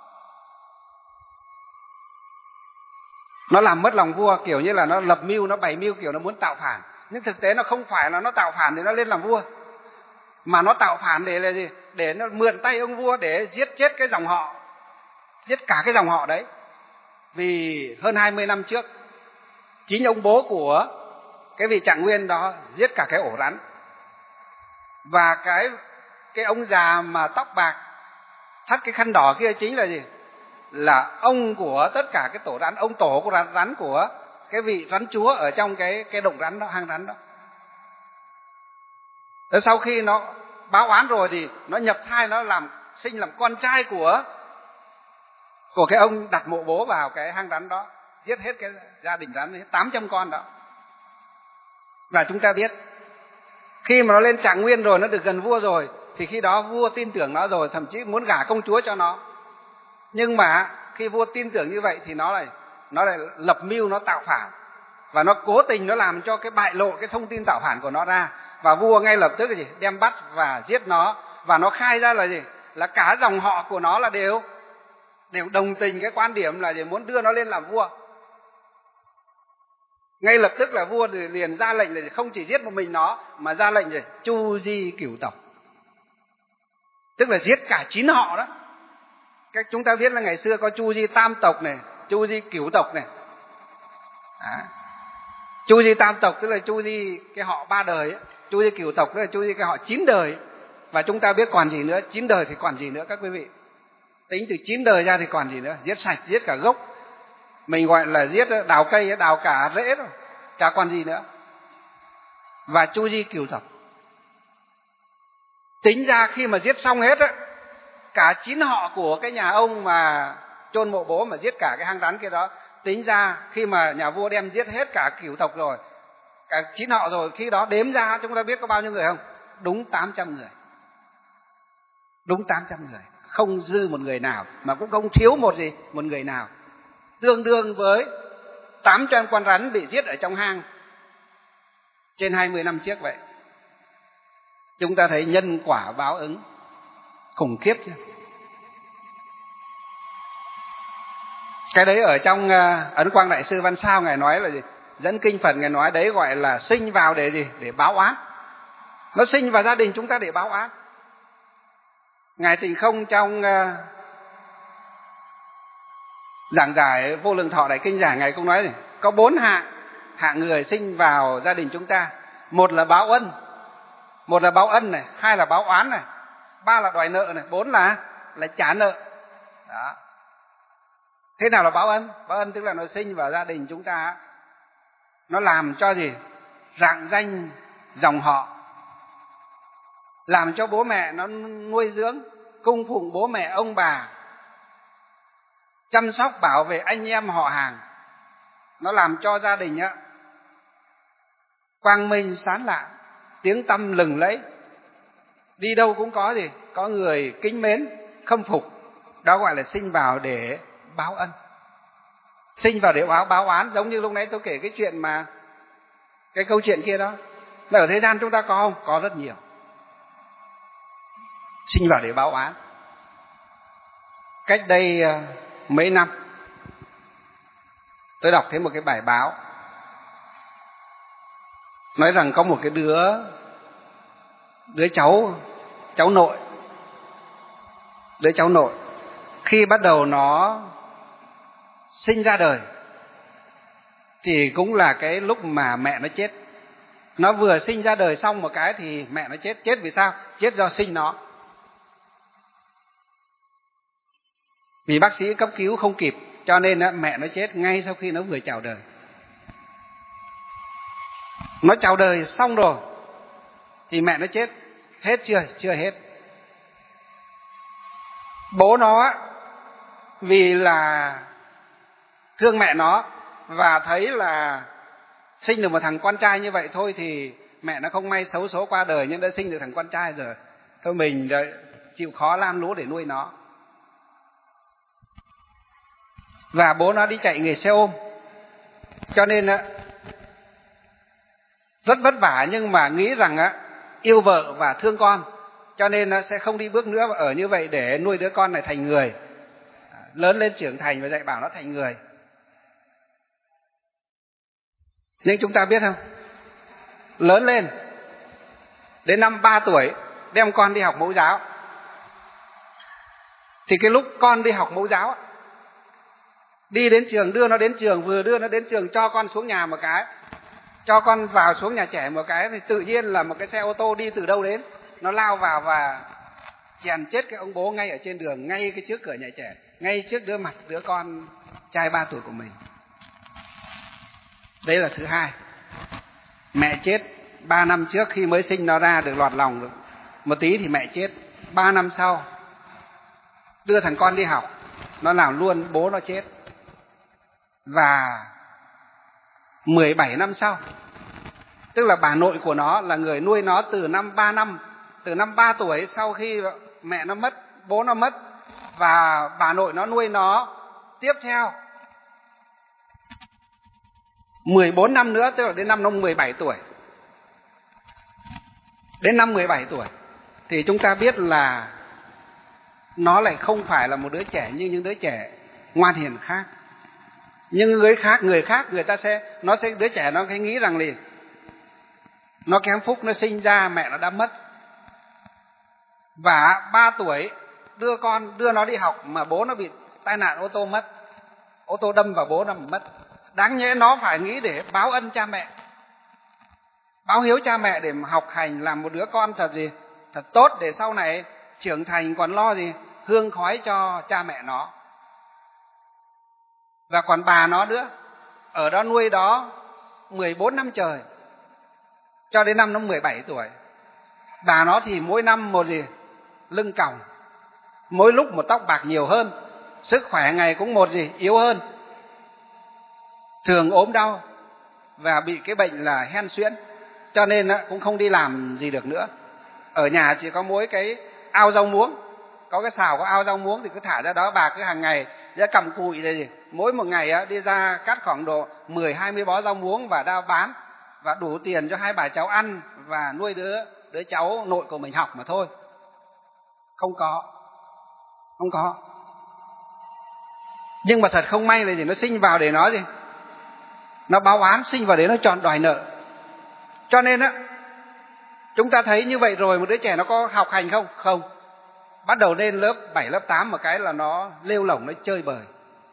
nó làm mất lòng vua, kiểu như là nó lập mưu, nó bày mưu kiểu nó muốn tạo phản. Nhưng thực tế nó không phải là nó tạo phản để nó lên làm vua, mà nó tạo phản để là gì? Để nó mượn tay ông vua để giết chết cái dòng họ, giết cả cái dòng họ đấy. Vì hơn hai mươi năm trước, chính ông bố của cái vị trạng nguyên đó giết cả cái ổ rắn. Và cái cái ông già mà tóc bạc thắt cái khăn đỏ kia chính là gì? Là ông của tất cả cái tổ rắn, ông tổ của rắn, rắn của cái vị rắn chúa ở trong cái cái động rắn đó, hang rắn đó. Thế sau khi nó báo oán rồi thì nó nhập thai, nó làm sinh làm con trai của của cái ông đặt mộ bố vào cái hang rắn đó, giết hết cái gia đình rắn, hết tám trăm con đó. Và chúng ta biết khi mà nó lên trạng nguyên rồi, nó được gần vua rồi, thì khi đó vua tin tưởng nó rồi, thậm chí muốn gả công chúa cho nó. Nhưng mà khi vua tin tưởng như vậy thì nó lại nó lại lập mưu, nó tạo phản, và nó cố tình nó làm cho cái bại lộ cái thông tin tạo phản của nó ra. Và vua ngay lập tức là gì? Đem bắt và giết nó. Và nó khai ra là gì? Là cả dòng họ của nó là đều đều đồng tình cái quan điểm là gì? Muốn đưa nó lên làm vua. Ngay lập tức là vua liền ra lệnh là không chỉ giết một mình nó, mà ra lệnh gì? Chu di cửu tộc, tức là giết cả chín họ đó. Các chúng ta biết là ngày xưa có Chu di tam tộc này, Chu di cửu tộc này. À. Chu di tam tộc tức là Chu di cái họ ba đời ấy. Chu di cửu tộc tức là Chu di cái họ chín đời. Và chúng ta biết còn gì nữa, chín đời thì còn gì nữa các quý vị. Tính từ chín đời ra thì còn gì nữa, giết sạch, giết cả gốc. Mình gọi là giết đào cây, đào cả rễ rồi, chả còn gì nữa. Và Chu di cửu tộc. Tính ra khi mà giết xong hết á, cả chín họ của cái nhà ông mà chôn mộ bố mà giết cả cái hang rắn kia đó. Tính ra khi mà nhà vua đem giết hết cả cửu tộc rồi, cả chín họ rồi, khi đó đếm ra chúng ta biết có bao nhiêu người không? Đúng tám trăm người. Đúng tám trăm người, không dư một người nào, mà cũng không thiếu một gì, một người nào. Tương đương với tám trăm con rắn bị giết ở trong hang trên hai mươi năm trước vậy. Chúng ta thấy nhân quả báo ứng khủng khiếp chưa? Cái đấy ở trong Ấn Quang Đại Sư Văn Sao ngài nói là gì? Dẫn kinh Phật ngài nói đấy gọi là sinh vào để gì? Để báo oán. Nó sinh vào gia đình chúng ta để báo oán. Ngài Tỳ Không trong uh, giảng giải Vô Lượng Thọ Đại Kinh Giảng ngài cũng nói gì? Có bốn hạng hạng người sinh vào gia đình chúng ta. Một là báo ân, một là báo ân này, hai là báo oán này, ba là đòi nợ này, bốn là là trả nợ. Đó. Thế nào là báo ân? Báo ân tức là nó sinh vào gia đình chúng ta, nó làm cho gì? Rạng danh dòng họ, làm cho bố mẹ nó nuôi dưỡng, cung phụng bố mẹ ông bà, chăm sóc bảo vệ anh em họ hàng. Nó làm cho gia đình á quang minh sáng lạng, tiếng tăm lừng lẫy, đi đâu cũng có gì? Có người kính mến, khâm phục. Đó gọi là sinh vào để báo ân. Sinh vào để báo báo oán, giống như lúc nãy tôi kể cái chuyện mà cái câu chuyện kia đó. Là ở thế gian chúng ta có không? Có rất nhiều. Sinh vào để báo oán. Cách đây mấy năm tôi đọc thấy một cái bài báo nói rằng có một cái đứa đứa cháu cháu nội đứa cháu nội khi bắt đầu nó sinh ra đời thì cũng là cái lúc mà mẹ nó chết. Nó vừa sinh ra đời xong một cái thì mẹ nó chết. Chết vì sao? Chết do sinh nó. Vì bác sĩ cấp cứu không kịp cho nên mẹ nó chết ngay sau khi nó vừa chào đời. Nó chào đời xong rồi thì mẹ nó chết. Hết chưa? Chưa hết. Bố nó vì là thương mẹ nó và thấy là sinh được một thằng con trai như vậy thôi thì mẹ nó không may xấu số qua đời nhưng đã sinh được thằng con trai rồi. Thôi mình chịu khó lam lúa để nuôi nó. Và bố nó đi chạy nghề xe ôm. Cho nên rất vất vả nhưng mà nghĩ rằng yêu vợ và thương con. Cho nên sẽ không đi bước nữa ở như vậy để nuôi đứa con này thành người. Lớn lên trưởng thành và dạy bảo nó thành người. Nhưng chúng ta biết không? Lớn lên đến năm ba tuổi đem con đi học mẫu giáo. Thì cái lúc con đi học mẫu giáo đi đến trường, đưa nó đến trường, vừa đưa nó đến trường cho con xuống nhà một cái, cho con vào xuống nhà trẻ một cái thì tự nhiên là một cái xe ô tô đi từ đâu đến, nó lao vào và chèn chết cái ông bố ngay ở trên đường, ngay cái trước cửa nhà trẻ, ngay trước đứa mặt đứa con trai ba tuổi của mình. Đấy là thứ hai. Mẹ chết ba năm trước khi mới sinh nó ra được lọt lòng được một tí thì mẹ chết. Ba năm sau đưa thằng con đi học, nó làm luôn bố nó chết. Và mười bảy năm sau, tức là bà nội của nó là người nuôi nó từ năm ba năm, từ năm ba tuổi sau khi mẹ nó mất, bố nó mất, và bà nội nó nuôi nó tiếp theo mười bốn năm nữa, tức là đến năm nó mười bảy tuổi. Đến năm mười bảy tuổi thì chúng ta biết là nó lại không phải là một đứa trẻ như những đứa trẻ ngoan hiền khác. Nhưng người khác, người khác người ta sẽ, nó sẽ đứa trẻ nó sẽ nghĩ rằng là nó kém phúc, nó sinh ra mẹ nó đã mất. Và ba tuổi đưa con, đưa nó đi học mà bố nó bị tai nạn ô tô mất. Ô tô đâm vào bố nó mất. Đáng nhẽ nó phải nghĩ để báo ân cha mẹ, báo hiếu cha mẹ để mà học hành làm một đứa con thật gì? Thật tốt để sau này trưởng thành còn lo gì? Hương khói cho cha mẹ nó. Và còn bà nó nữa, ở đó nuôi đó mười bốn năm trời, cho đến năm nó mười bảy tuổi. Bà nó thì mỗi năm một gì? Lưng còng, mỗi lúc một tóc bạc nhiều hơn. sức khỏe ngày cũng một gì yếu hơn, thường ốm đau và bị cái bệnh là hen suyễn, cho nên cũng không đi làm gì được nữa. Ở nhà chỉ có mỗi cái ao rau muống, có cái xào có ao rau muống thì cứ thả ra đó, bà cứ hàng ngày ra cầm cụi đây gì, mỗi một ngày đi ra cắt khoảng độ mười hai mươi bó rau muống và ra bán, và đủ tiền cho hai bà cháu ăn và nuôi đứa đứa cháu nội của mình học mà thôi. Không có, không có. Nhưng mà thật không may là gì, nó sinh vào để nó gì, nó báo oán, sinh vào để nó chọn đòi nợ. Cho nên á, chúng ta thấy như vậy rồi một đứa trẻ nó có học hành không? Không. Bắt đầu lên lớp bảy, lớp tám một cái là nó lêu lổng, nó chơi bời.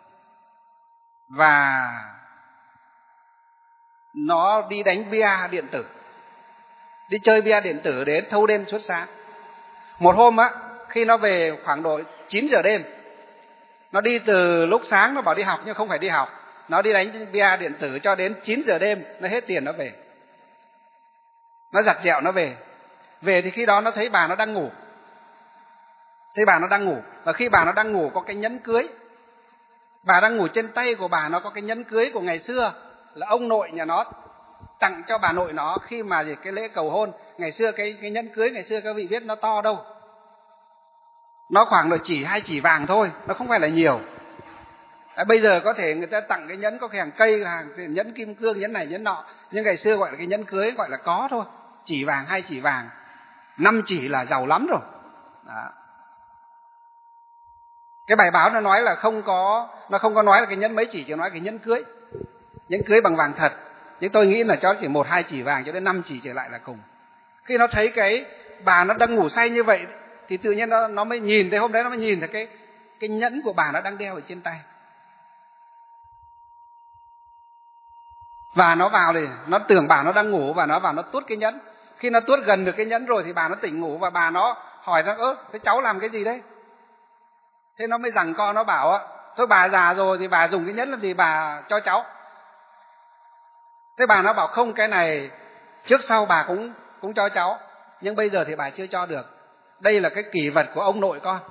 Và nó đi đánh bia điện tử, đi chơi bia điện tử đến thâu đêm suốt sáng. Một hôm á, khi nó về khoảng độ chín giờ đêm, nó đi từ lúc sáng nó bảo đi học nhưng không phải đi học, nó đi đánh bia điện tử cho đến chín giờ đêm, nó hết tiền nó về. Nó giặt dẹo nó về. Về thì khi đó nó thấy bà nó đang ngủ. Thấy bà nó đang ngủ. Và khi bà nó đang ngủ có cái nhẫn cưới. Bà đang ngủ trên tay của bà nó có cái nhẫn cưới của ngày xưa, là ông nội nhà nó tặng cho bà nội nó khi mà gì cái lễ cầu hôn. Ngày xưa cái, cái nhẫn cưới ngày xưa các vị biết nó to đâu. Nó khoảng độ chỉ hai chỉ vàng thôi, nó không phải là nhiều. À, bây giờ có thể người ta tặng cái nhẫn có cái hàng cây, hàng nhẫn kim cương, nhẫn này nhẫn nọ, nhưng ngày xưa gọi là cái nhẫn cưới gọi là có thôi, chỉ vàng, hai chỉ vàng, năm chỉ là giàu lắm rồi. Đó. Cái bài báo nó nói là không có, nó không có nói là cái nhẫn mấy chỉ, chỉ nói cái nhẫn cưới, nhẫn cưới bằng vàng thật. Nhưng tôi nghĩ là cho chỉ một hai chỉ vàng cho đến năm chỉ trở lại là cùng. Khi nó thấy cái bà nó đang ngủ say như vậy thì tự nhiên nó nó mới nhìn thấy, hôm đấy nó mới nhìn thấy cái cái nhẫn của bà nó đang đeo ở trên tay. Và nó vào thì nó tưởng bà nó đang ngủ và nó vào nó tuốt cái nhẫn. Khi nó tuốt gần được cái nhẫn rồi thì bà nó tỉnh ngủ và bà nó hỏi nó: ơ, thế cháu làm cái gì đấy? Thế nó mới giằng co, nó bảo: thôi bà già rồi thì bà dùng cái nhẫn làm gì bà cho cháu. Thế bà nó bảo: không, cái này trước sau bà cũng cũng cho cháu, nhưng bây giờ thì bà chưa cho được. Đây là cái kỷ vật của ông nội con.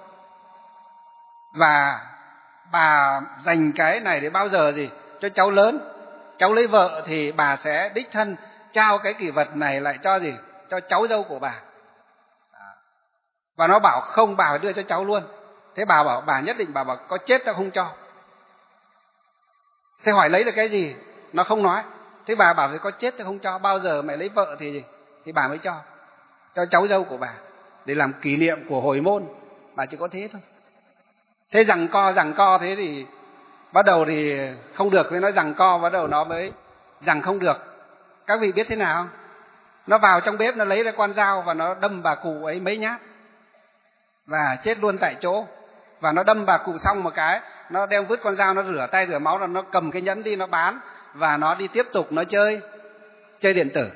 Và bà dành cái này để bao giờ gì cho cháu lớn, cháu lấy vợ thì bà sẽ đích thân trao cái kỷ vật này lại cho gì, cho cháu dâu của bà. Và nó bảo: không, bà phải đưa cho cháu luôn. Thế bà bảo, bà nhất định bà bảo có chết tao không cho. Thế hỏi lấy được cái gì? Nó không nói. Thế bà bảo: thì có chết tao không cho, bao giờ mày lấy vợ thì gì thì bà mới cho cho cháu dâu của bà, để làm kỷ niệm của hồi môn. Bà chỉ có thế thôi. Thế giằng co giằng co thế thì bắt đầu thì không được, với nó giằng co bắt đầu nó mới giằng không được. Các vị biết thế nào không? Nó vào trong bếp, nó lấy ra con dao và nó đâm bà cụ ấy mấy nhát và chết luôn tại chỗ. Và nó đâm bà cụ xong một cái, nó đem vứt con dao, nó rửa tay rửa máu, nó cầm cái nhẫn đi nó bán và nó đi tiếp tục nó chơi chơi điện tử.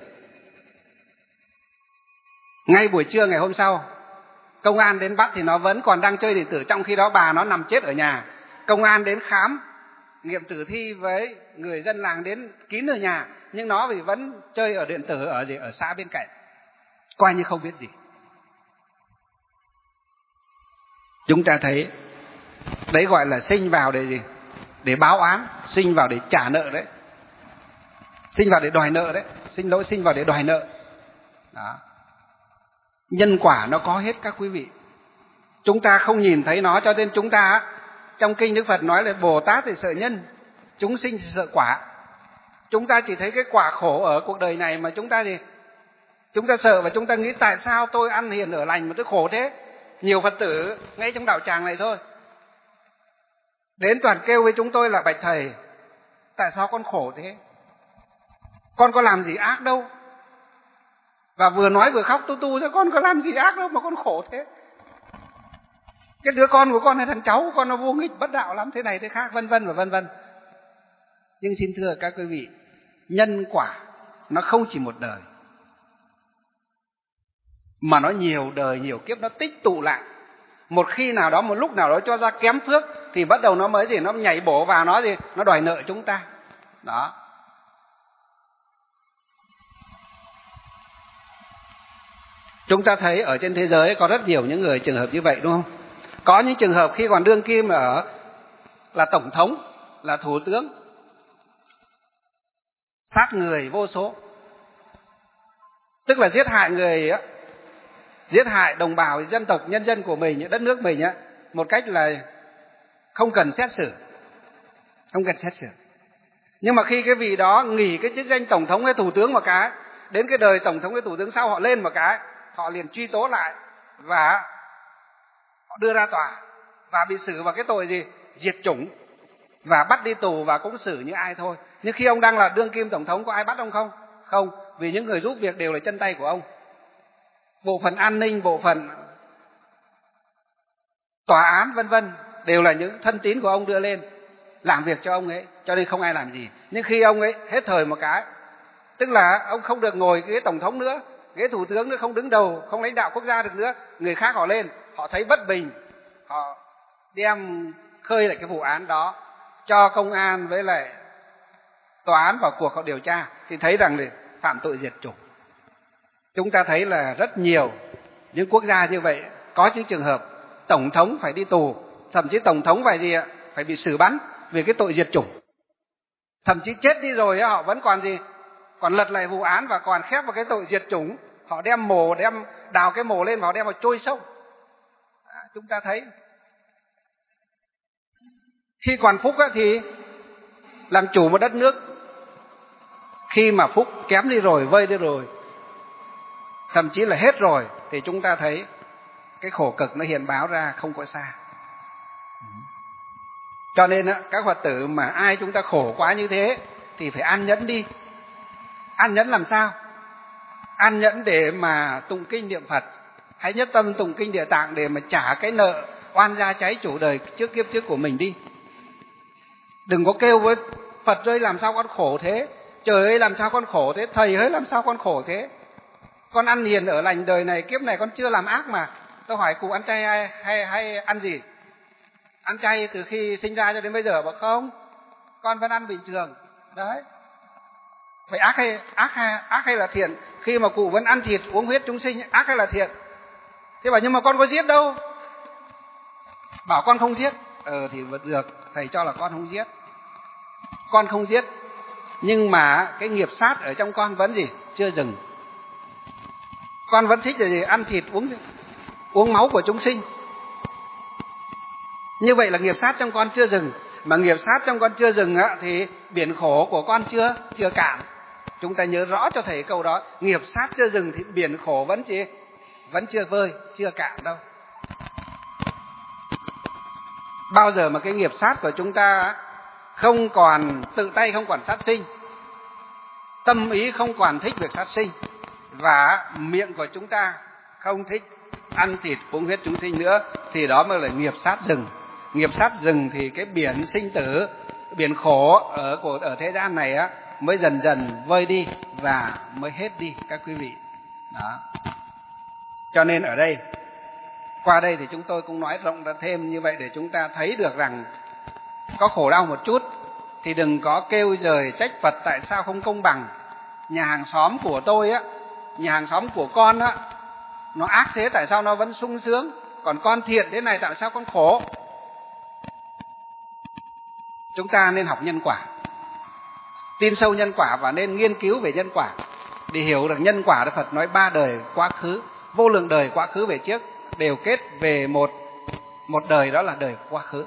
Ngay buổi trưa ngày hôm sau, công an đến bắt thì nó vẫn còn đang chơi điện tử, trong khi đó bà nó nằm chết ở nhà. Công an đến khám nghiệm tử thi với người dân làng đến kín ở nhà, nhưng nó thì vẫn chơi ở điện tử ở gì ở xã bên cạnh, coi như không biết gì. Chúng ta thấy đấy gọi là sinh vào để gì? Để báo oán, sinh vào để trả nợ đấy, sinh vào để đòi nợ đấy, xin lỗi, sinh vào để đòi nợ. Đó. Nhân quả nó có hết các quý vị. Chúng ta không nhìn thấy nó, cho nên chúng ta trong kinh Đức Phật nói là Bồ Tát thì sợ nhân, chúng sinh thì sợ quả. Chúng ta chỉ thấy cái quả khổ ở cuộc đời này mà chúng ta gì? Chúng ta sợ và chúng ta nghĩ tại sao tôi ăn hiền ở lành mà tôi khổ thế? Nhiều Phật tử ngay trong đạo tràng này thôi đến toàn kêu với chúng tôi là: bạch thầy, tại sao con khổ thế? Con có làm gì ác đâu. Và vừa nói vừa khóc tu tu ra: con có làm gì ác đâu mà con khổ thế. Cái đứa con của con hay thằng cháu của con nó vô nghịch bất đạo lắm, thế này thế khác, vân vân và vân vân. Nhưng xin thưa các quý vị, nhân quả nó không chỉ một đời, mà nó nhiều đời nhiều kiếp, nó tích tụ lại. Một khi nào đó, một lúc nào đó cho ra kém phước thì bắt đầu nó mới gì, nó nhảy bổ vào, nó gì, nó đòi nợ chúng ta. Đó. Chúng ta thấy ở trên thế giới có rất nhiều những người trường hợp như vậy, đúng không? Có những trường hợp khi còn đương kim ở là tổng thống, là thủ tướng, sát người vô số, tức là giết hại người, giết hại đồng bào dân tộc nhân dân của mình, đất nước mình một cách là không cần xét xử, không cần xét xử. Nhưng mà khi cái vị đó nghỉ cái chức danh tổng thống hay thủ tướng một cái, đến cái đời tổng thống hay thủ tướng sau họ lên một cái, họ liền truy tố lại và họ đưa ra tòa và bị xử vào cái tội gì? Diệt chủng, và bắt đi tù và cũng xử như ai thôi. Nhưng khi ông đang là đương kim tổng thống có ai bắt ông không? Không, vì những người giúp việc đều là chân tay của ông. Bộ phận an ninh, bộ phận tòa án vân vân đều là những thân tín của ông đưa lên làm việc cho ông ấy, cho nên không ai làm gì. Nhưng khi ông ấy hết thời một cái, tức là ông không được ngồi ghế tổng thống nữa, ghế thủ tướng nữa, không đứng đầu, không lãnh đạo quốc gia được nữa, người khác họ lên, họ thấy bất bình, họ đem khơi lại cái vụ án đó, cho công an với lại tòa án vào cuộc họ điều tra, thì thấy rằng là phạm tội diệt chủng. Chúng ta thấy là rất nhiều những quốc gia như vậy có những trường hợp tổng thống phải đi tù, thậm chí tổng thống phải gì ạ? Phải bị xử bắn vì cái tội diệt chủng. Thậm chí chết đi rồi họ vẫn còn gì? Còn lật lại vụ án và còn khép vào cái tội diệt chủng. Họ đem mồ, đem đào cái mồ lên và họ đem vào trôi sông. À, chúng ta thấy. Khi còn phúc thì làm chủ một đất nước. Khi mà phúc kém đi rồi, vơi đi rồi, thậm chí là hết rồi, thì chúng ta thấy cái khổ cực nó hiện báo ra không có xa. Cho nên các Phật tử mà ai chúng ta khổ quá như thế thì phải an nhẫn đi. An nhẫn làm sao? An nhẫn để mà tụng kinh niệm Phật, hãy nhất tâm tụng kinh Địa Tạng để mà trả cái nợ oan gia cháy chủ đời trước kiếp trước của mình đi. Đừng có kêu với Phật ơi làm sao con khổ thế, trời ơi làm sao con khổ thế, thầy ơi làm sao con khổ thế. Con ăn hiền ở lành đời này, kiếp này con chưa làm ác mà. Tôi hỏi cụ ăn chay hay, hay, hay ăn gì? Ăn chay từ khi sinh ra cho đến bây giờ, bảo không, con vẫn ăn bình thường. Đấy. Phải ác hay, ác hay, ác hay là thiện? Khi mà cụ vẫn ăn thịt, uống huyết chúng sinh, ác hay là thiện? Thế bảo nhưng mà con có giết đâu. Bảo con không giết. Ờ thì vẫn được, thầy cho là con không giết. Con không giết, nhưng mà cái nghiệp sát ở trong con vẫn gì? Chưa dừng. Con vẫn thích là gì? Ăn thịt, uống uống máu của chúng sinh. Như vậy là nghiệp sát trong con chưa dừng. Mà nghiệp sát trong con chưa dừng á, thì biển khổ của con chưa chưa cạn. Chúng ta nhớ rõ cho thầy câu đó. Nghiệp sát chưa dừng thì biển khổ vẫn chỉ vẫn chưa vơi, chưa cạn đâu. Bao giờ mà cái nghiệp sát của chúng ta không còn tự tay, không còn sát sinh, tâm ý không còn thích việc sát sinh, và miệng của chúng ta không thích ăn thịt uống huyết chúng sinh nữa, thì đó mới là nghiệp sát rừng. Nghiệp sát rừng thì cái biển sinh tử, biển khổ ở của ở thế gian này á mới dần dần vơi đi và mới hết đi các quý vị. Đó. Cho nên ở đây, qua đây thì chúng tôi cũng nói rộng ra thêm như vậy để chúng ta thấy được rằng có khổ đau một chút thì đừng có kêu rời trách Phật tại sao không công bằng. Nhà hàng xóm của tôi á, nhà hàng xóm của con á, nó ác thế tại sao nó vẫn sung sướng, còn con thiện thế này tại sao con khổ. Chúng ta nên học nhân quả, tin sâu nhân quả và nên nghiên cứu về nhân quả để hiểu được nhân quả. Đức Phật nói ba đời quá khứ, vô lượng đời quá khứ về trước đều kết về một một đời, đó là đời quá khứ.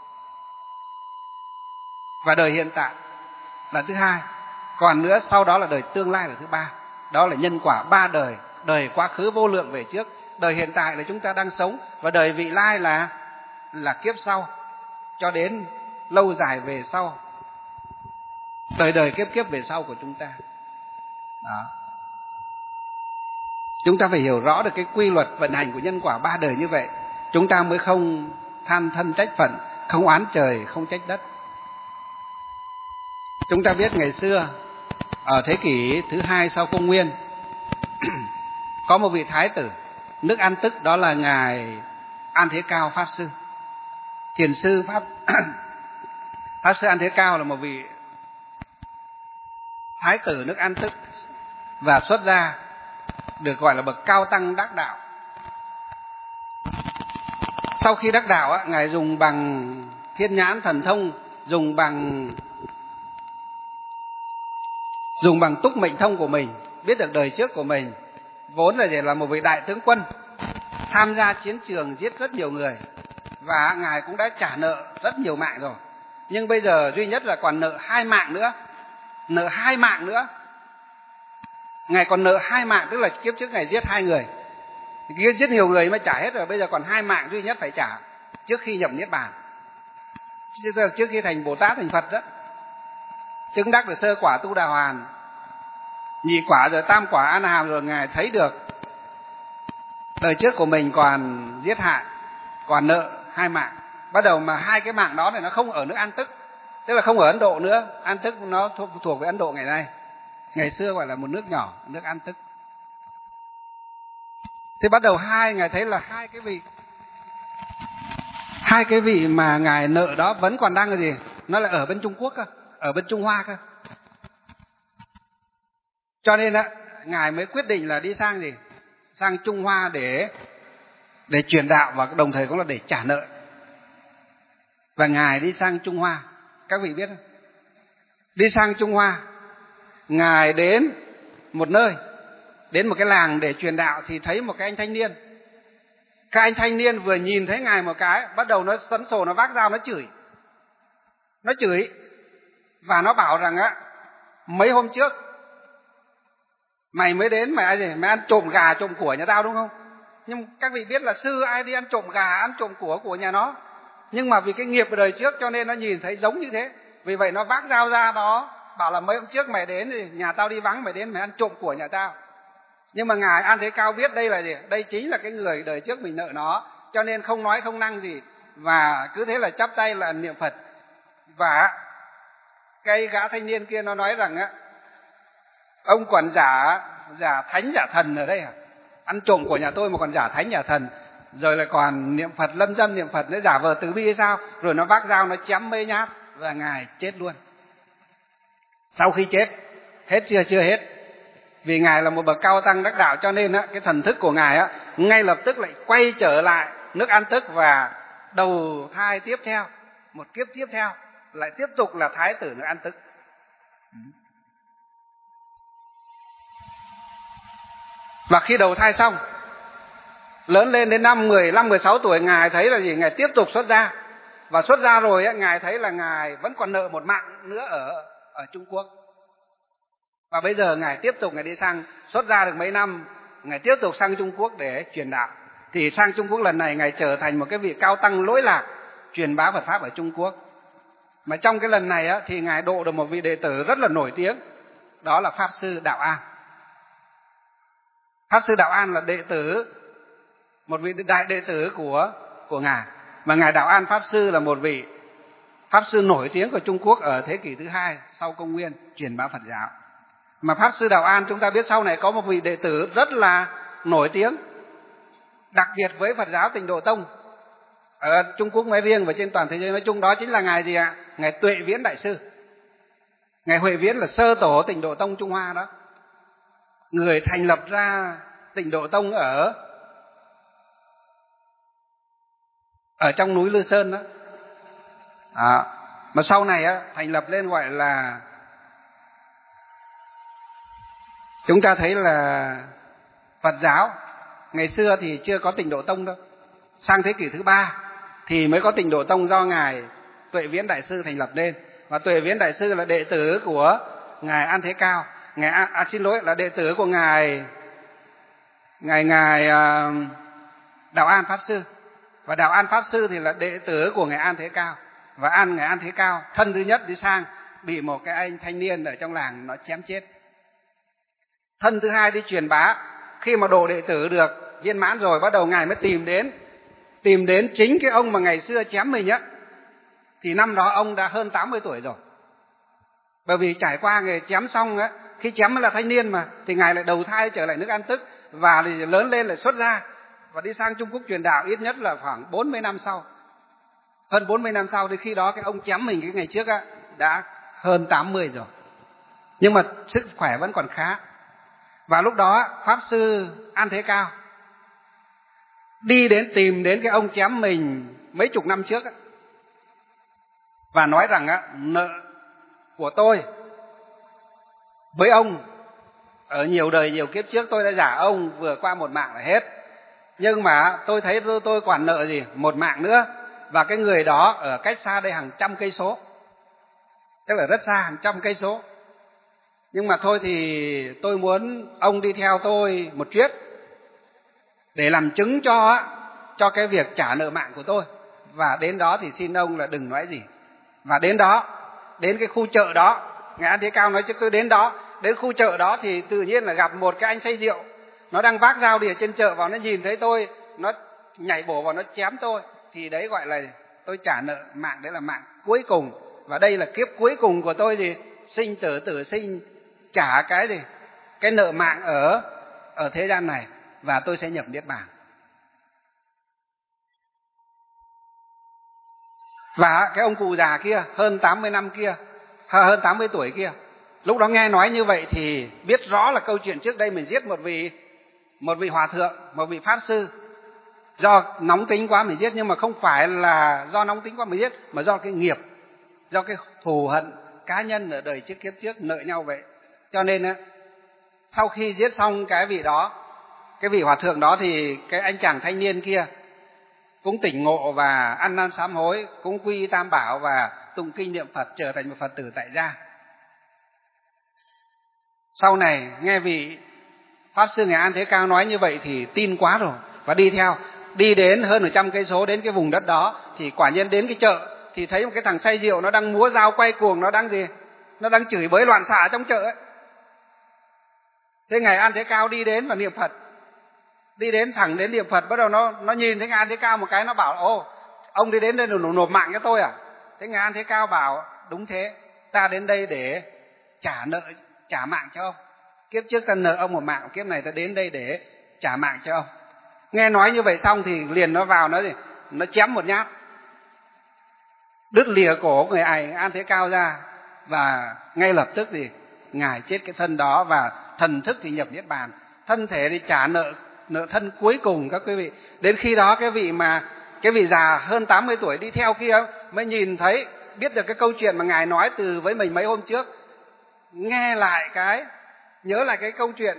Và đời hiện tại là thứ hai, còn nữa sau đó là đời tương lai là thứ ba. Đó là nhân quả ba đời, đời quá khứ vô lượng về trước, đời hiện tại là chúng ta đang sống, và đời vị lai là là kiếp sau cho đến lâu dài về sau, đời đời kiếp kiếp về sau của chúng ta. Đó. Chúng ta phải hiểu rõ được cái quy luật vận hành của nhân quả ba đời như vậy, chúng ta mới không than thân trách phận, không oán trời, không trách đất. Chúng ta biết ngày xưa ở thế kỷ thứ hai sau công nguyên có một vị thái tử nước An Tức, đó là ngài An Thế Cao Pháp Sư, thiền sư Pháp Pháp Sư An Thế Cao là một vị thái tử nước An Tức và xuất gia, được gọi là bậc cao tăng đắc đạo. Sau khi đắc đạo, ngài dùng bằng thiên nhãn thần thông dùng bằng dùng bằng túc mệnh thông của mình, biết được đời trước của mình, vốn là là một vị đại tướng quân, tham gia chiến trường giết rất nhiều người, và ngài cũng đã trả nợ rất nhiều mạng rồi. Nhưng bây giờ duy nhất là còn nợ hai mạng nữa, nợ hai mạng nữa. Ngài còn nợ hai mạng, tức là kiếp trước ngài giết hai người, kiếp giết nhiều người mới trả hết rồi, bây giờ còn hai mạng duy nhất phải trả trước khi nhập niết bàn, trước khi thành Bồ Tát thành Phật đó, chứng đắc được sơ quả Tu Đà Hoàn, nhị quả rồi tam quả A La Hàm rồi, ngài thấy được đời trước của mình còn giết hại, còn nợ hai mạng. Bắt đầu mà hai cái mạng đó này nó không ở nước An Tức, tức là không ở Ấn Độ nữa. An Tức nó thuộc về Ấn Độ ngày nay, ngày xưa gọi là một nước nhỏ, nước An Tức. Thì bắt đầu hai ngài thấy là hai cái vị hai cái vị mà ngài nợ đó vẫn còn đang là gì, nó là ở bên Trung Quốc cơ, ở bên Trung Hoa cơ. Cho nên á, ngài mới quyết định là đi sang gì, sang Trung Hoa để để truyền đạo, và đồng thời cũng là để trả nợ. Và ngài đi sang Trung Hoa, các vị biết không? Đi sang Trung Hoa, ngài đến một nơi, đến một cái làng để truyền đạo, thì thấy một cái anh thanh niên. Cái anh thanh niên vừa nhìn thấy ngài một cái, bắt đầu nó sấn sổ, nó vác dao, nó chửi, nó chửi và nó bảo rằng á, mấy hôm trước mày mới đến, mày ai gì, mày ăn trộm gà trộm của nhà tao đúng không? Nhưng các vị biết là sư ai đi ăn trộm gà, ăn trộm của của nhà nó, nhưng mà vì cái nghiệp của đời trước cho nên nó nhìn thấy giống như thế, vì vậy nó vác dao ra, nó bảo là mấy hôm trước mày đến thì nhà tao đi vắng, mày đến mày ăn trộm của nhà tao. Nhưng mà ngài An Thế Cao biết đây là gì, đây chính là cái người đời trước mình nợ nó, cho nên không nói không năng gì, và cứ thế là chắp tay là niệm Phật. Và cái gã thanh niên kia nó nói rằng á, ông còn giả giả thánh giả thần ở đây à? Ăn trộm của nhà tôi mà còn giả thánh giả thần, rồi lại còn niệm Phật lâm dâm niệm Phật, nó giả vờ từ bi hay sao? Rồi nó vác dao nó chém mấy nhát và ngài chết luôn. Sau khi chết, hết chưa? Chưa hết. Vì ngài là một bậc cao tăng đắc đạo, cho nên á, cái thần thức của ngài á, ngay lập tức lại quay trở lại nước An Tức, và đầu thai tiếp theo, một kiếp tiếp theo lại tiếp tục là thái tử nước An Tức. Và khi đầu thai xong, lớn lên đến năm mười lăm mười sáu tuổi, ngài thấy là gì, ngài tiếp tục xuất gia. Và xuất gia rồi á, ngài thấy là ngài vẫn còn nợ một mạng nữa ở ở Trung Quốc. Và bây giờ ngài tiếp tục, ngài đi sang, xuất gia được mấy năm, ngài tiếp tục sang Trung Quốc để truyền đạo. Thì sang Trung Quốc lần này ngài trở thành một cái vị cao tăng lỗi lạc, truyền bá Phật pháp ở Trung Quốc. Mà trong cái lần này á, thì ngài độ được một vị đệ tử rất là nổi tiếng, đó là Pháp Sư Đạo An. Pháp Sư Đạo An là đệ tử, một vị đại đệ tử của của ngài. Mà ngài Đạo An Pháp Sư là một vị Pháp Sư nổi tiếng của Trung Quốc ở thế kỷ thứ hai sau công nguyên, truyền bá Phật giáo. Mà Pháp Sư Đạo An chúng ta biết sau này có một vị đệ tử rất là nổi tiếng, đặc biệt với Phật giáo Tịnh Độ Tông ở Trung Quốc nói riêng và trên toàn thế giới nói chung, đó chính là ngài gì ạ? Ngài Tuệ Viễn Đại Sư. Ngài Huệ Viễn là sơ tổ Tịnh Độ Tông Trung Hoa đó, người thành lập ra Tịnh Độ Tông ở ở trong núi Lư Sơn đó. À, mà sau này á, thành lập lên gọi là, chúng ta thấy là Phật giáo. Ngày xưa thì chưa có Tịnh Độ Tông đâu, sang thế kỷ thứ ba thì mới có Tịnh Độ Tông do ngài Tuệ Viễn Đại Sư thành lập lên. Và Tuệ Viễn Đại Sư là đệ tử của ngài An Thế Cao, ngài à, à, xin lỗi là đệ tử của ngài ngài ngài uh, Đạo An Pháp Sư. Và Đạo An Pháp Sư thì là đệ tử của ngài An Thế Cao. Và An ngài An Thế Cao thân thứ nhất đi sang bị một cái anh thanh niên ở trong làng nó chém chết. Thân thứ hai đi truyền bá, khi mà độ đệ tử được viên mãn rồi, bắt đầu ngài mới tìm đến tìm đến chính cái ông mà ngày xưa chém mình á. Thì năm đó ông đã hơn tám mươi tuổi rồi. Bởi vì trải qua nghề chém xong á, khi chém là thanh niên mà, thì ngài lại đầu thai trở lại nước An Tức, và thì lớn lên lại xuất gia và đi sang Trung Quốc truyền đạo, ít nhất là khoảng bốn mươi năm sau. Hơn bốn mươi năm sau thì khi đó cái ông chém mình cái ngày trước á đã hơn tám mươi rồi. Nhưng mà sức khỏe vẫn còn khá. Và lúc đó Pháp Sư An Thế Cao đi đến tìm đến cái ông chém mình mấy chục năm trước á. và nói rằng á, nợ của tôi với ông ở nhiều đời nhiều kiếp trước tôi đã giả ông vừa qua một mạng là hết, nhưng mà tôi thấy tôi, tôi còn nợ gì một mạng nữa, và cái người đó ở cách xa đây hàng trăm cây số, tức là rất xa, hàng trăm cây số. Nhưng mà thôi thì tôi muốn ông đi theo tôi một chuyến để làm chứng cho cho cái việc trả nợ mạng của tôi. Và đến đó thì xin ông là đừng nói gì. Và đến đó, đến cái khu chợ đó, Ngài An Thế Cao nói chứ tôi đến đó, đến khu chợ đó thì tự nhiên là gặp một cái anh say rượu, nó đang vác dao đi ở trên chợ vào, nó nhìn thấy tôi, nó nhảy bổ vào nó chém tôi. Thì đấy gọi là tôi trả nợ mạng, đấy là mạng cuối cùng. Và đây là kiếp cuối cùng của tôi gì? Sinh tử tử sinh, trả cái gì? Cái nợ mạng ở ở thế gian này, và tôi sẽ nhập niết bàn. Và cái ông cụ già kia, hơn tám mươi năm kia, hơn tám mươi tuổi kia, lúc đó nghe nói như vậy thì biết rõ là câu chuyện trước đây mình giết một vị một vị hòa thượng, một vị pháp sư, do nóng tính quá mình giết. Nhưng mà không phải là do nóng tính quá mình giết, mà do cái nghiệp, do cái thù hận cá nhân ở đời trước kiếp trước nợ nhau vậy. Cho nên sau khi giết xong cái vị đó, cái vị hòa thượng đó, thì cái anh chàng thanh niên kia cũng tỉnh ngộ và ăn năn sám hối, cũng quy y Tam Bảo và tụng kinh niệm Phật, trở thành một Phật tử tại gia. Sau này nghe vị pháp sư Ngài An Thế Cao nói như vậy thì tin quá rồi và đi theo, đi đến hơn một trăm cây số đến cái vùng đất đó. Thì quả nhiên đến cái chợ thì thấy một cái thằng say rượu, nó đang múa dao quay cuồng, nó đang gì? Nó đang chửi bới loạn xạ trong chợ ấy. Thế Ngài An Thế Cao đi đến và niệm Phật, đi đến thẳng đến niệm Phật. Bắt đầu nó nó nhìn thấy Ngài An Thế Cao một cái, nó bảo: ô, ông đi đến đây để nộp mạng cho tôi à? Thế Ngài An Thế Cao bảo: đúng thế, ta đến đây để trả nợ, trả mạng cho ông. Kiếp trước ta nợ ông một mạng, kiếp này ta đến đây để trả mạng cho ông. Nghe nói như vậy xong thì liền nó vào, nó gì? Nó chém một nhát, đứt lìa cổ người An Thế Cao ra, và ngay lập tức gì? Ngài chết cái thân đó, và thần thức thì nhập niết bàn, thân thể thì trả nợ nợ thân cuối cùng các quý vị. Đến khi đó cái vị mà cái vị già hơn tám mươi tuổi đi theo kia mới nhìn thấy, biết được cái câu chuyện mà Ngài nói từ với mình mấy hôm trước, nghe lại cái, nhớ lại cái câu chuyện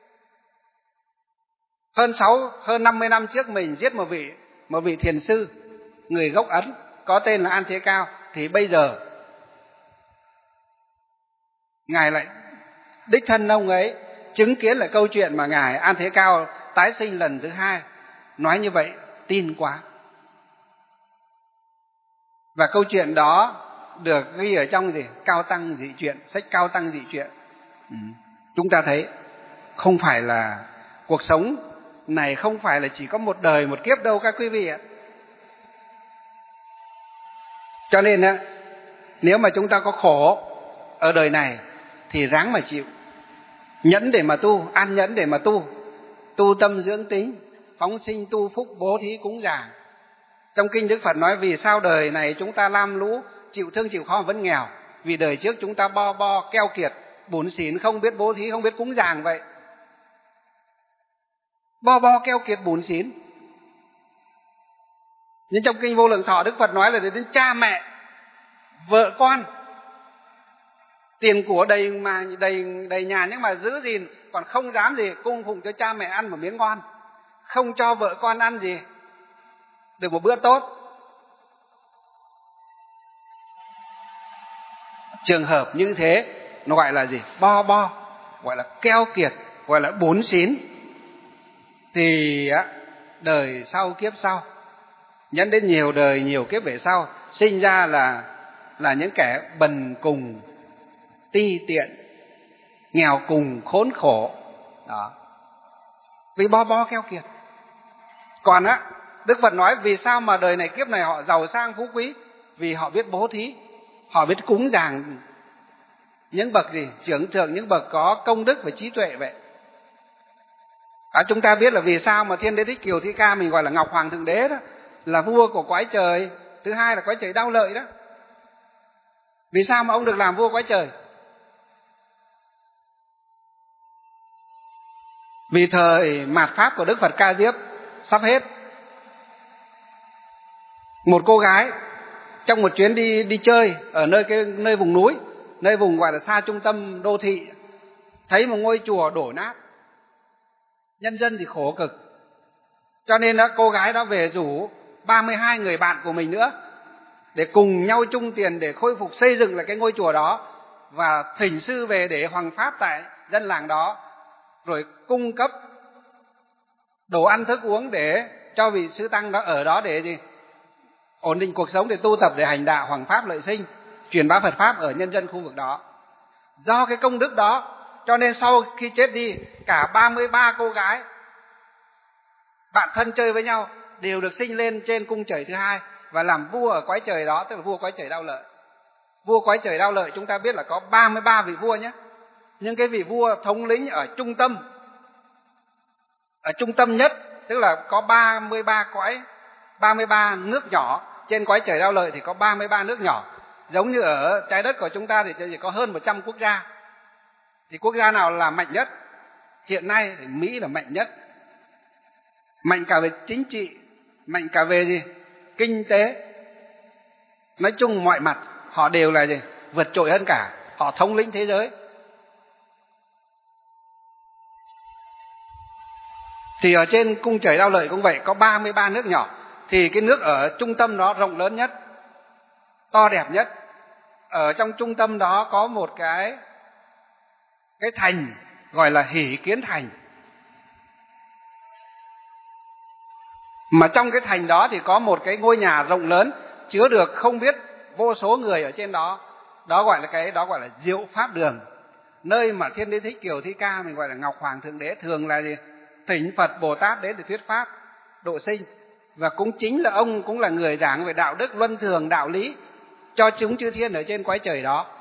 hơn sáu hơn năm mươi năm trước mình giết một vị một vị thiền sư người gốc Ấn có tên là An Thế Cao. Thì bây giờ Ngài lại đích thân ông ấy chứng kiến lại câu chuyện mà Ngài An Thế Cao tái sinh lần thứ hai. Nói như vậy tin quá. Và câu chuyện đó được ghi ở trong gì? Cao Tăng Dị Truyện, sách Cao Tăng Dị Truyện. Ừ. Chúng ta thấy không phải là cuộc sống này không phải là chỉ có một đời một kiếp đâu các quý vị ạ. Cho nên nếu mà chúng ta có khổ ở đời này thì ráng mà chịu, nhẫn để mà tu, an nhẫn để mà tu, tu tâm dưỡng tính, phóng sinh tu phúc, bố thí cúng dường. Trong kinh Đức Phật nói vì sao đời này chúng ta lam lũ, chịu thương chịu khó vẫn nghèo, vì đời trước chúng ta bo bo keo kiệt, bủn xỉn, không biết bố thí, không biết cúng dường vậy. Bo bo keo kiệt bủn xỉn. Nhưng trong kinh Vô Lượng Thọ Đức Phật nói là đến cha mẹ, vợ con, tiền của đầy mà đầy đầy nhà, nhưng mà giữ gìn còn không dám gì cung phụng cho cha mẹ ăn một miếng ngon, không cho vợ con ăn gì được một bữa tốt. Trường hợp như thế nó gọi là gì? Bo bo, gọi là keo kiệt, gọi là bủn xỉn. Thì đời sau kiếp sau, nhẫn đến nhiều đời nhiều kiếp về sau, sinh ra là là những kẻ bần cùng ti tiện, nghèo cùng khốn khổ đó, vì bo bo keo kiệt. Còn á, Đức Phật nói vì sao mà đời này kiếp này họ giàu sang phú quý? Vì họ biết bố thí, họ biết cúng dường những bậc gì? Trưởng thượng, những bậc có công đức và trí tuệ vậy. À, chúng ta biết là vì sao mà Thiên Đế Thích Kiều Thi Ca mình gọi là Ngọc Hoàng Thượng Đế đó, là vua của cõi trời, thứ hai là cõi trời Đao Lợi đó. Vì sao mà ông được làm vua cõi trời? Vì thời mạt pháp của Đức Phật Ca Diếp sắp hết, một cô gái trong một chuyến đi đi chơi ở nơi cái nơi vùng núi, nơi vùng gọi là xa trung tâm đô thị, thấy một ngôi chùa đổ nát, nhân dân thì khổ cực, cho nên đó, cô gái đó về rủ ba mươi hai người bạn của mình nữa để cùng nhau chung tiền để khôi phục xây dựng lại cái ngôi chùa đó, và thỉnh sư về để hoằng pháp tại dân làng đó, rồi cung cấp đồ ăn thức uống để cho vị sư tăng đó ở đó để gì ổn định cuộc sống, để tu tập, để hành đạo hoằng pháp lợi sinh, truyền bá Phật pháp ở nhân dân khu vực đó. Do cái công đức đó cho nên sau khi chết đi, cả ba mươi ba cô gái bạn thân chơi với nhau đều được sinh lên trên cung trời thứ hai và làm vua ở cõi trời đó, tức là vua cõi trời Đao Lợi. Vua cõi trời Đao Lợi chúng ta biết là có ba mươi ba vị vua nhé, nhưng cái vị vua thống lĩnh ở trung tâm, ở trung tâm nhất, tức là có ba mươi ba cõi, ba mươi ba nước nhỏ. Trên cõi trời Đao Lợi thì có ba mươi ba nước nhỏ, giống như ở trái đất của chúng ta thì chỉ có hơn một trăm quốc gia. Thì quốc gia nào là mạnh nhất? Hiện nay thì Mỹ là mạnh nhất, mạnh cả về chính trị, mạnh cả về gì kinh tế, nói chung mọi mặt họ đều là gì vượt trội hơn cả, họ thống lĩnh thế giới. Thì ở trên cung trời Đao Lợi cũng vậy, có ba mươi ba nước nhỏ, thì cái nước ở trung tâm đó rộng lớn nhất, to đẹp nhất. Ở trong trung tâm đó có một cái cái thành gọi là Hỷ Kiến Thành, mà trong cái thành đó thì có một cái ngôi nhà rộng lớn chứa được không biết vô số người ở trên đó. Đó gọi là cái đó gọi là Diệu Pháp Đường, nơi mà Thiên Đế Thích Kiều Thi Ca mình gọi là Ngọc Hoàng Thượng Đế thường là gì thỉnh Phật Bồ Tát đến để thuyết pháp độ sinh, và cũng chính là ông cũng là người giảng về đạo đức luân thường đạo lý cho chúng chư thiên ở trên cõi trời đó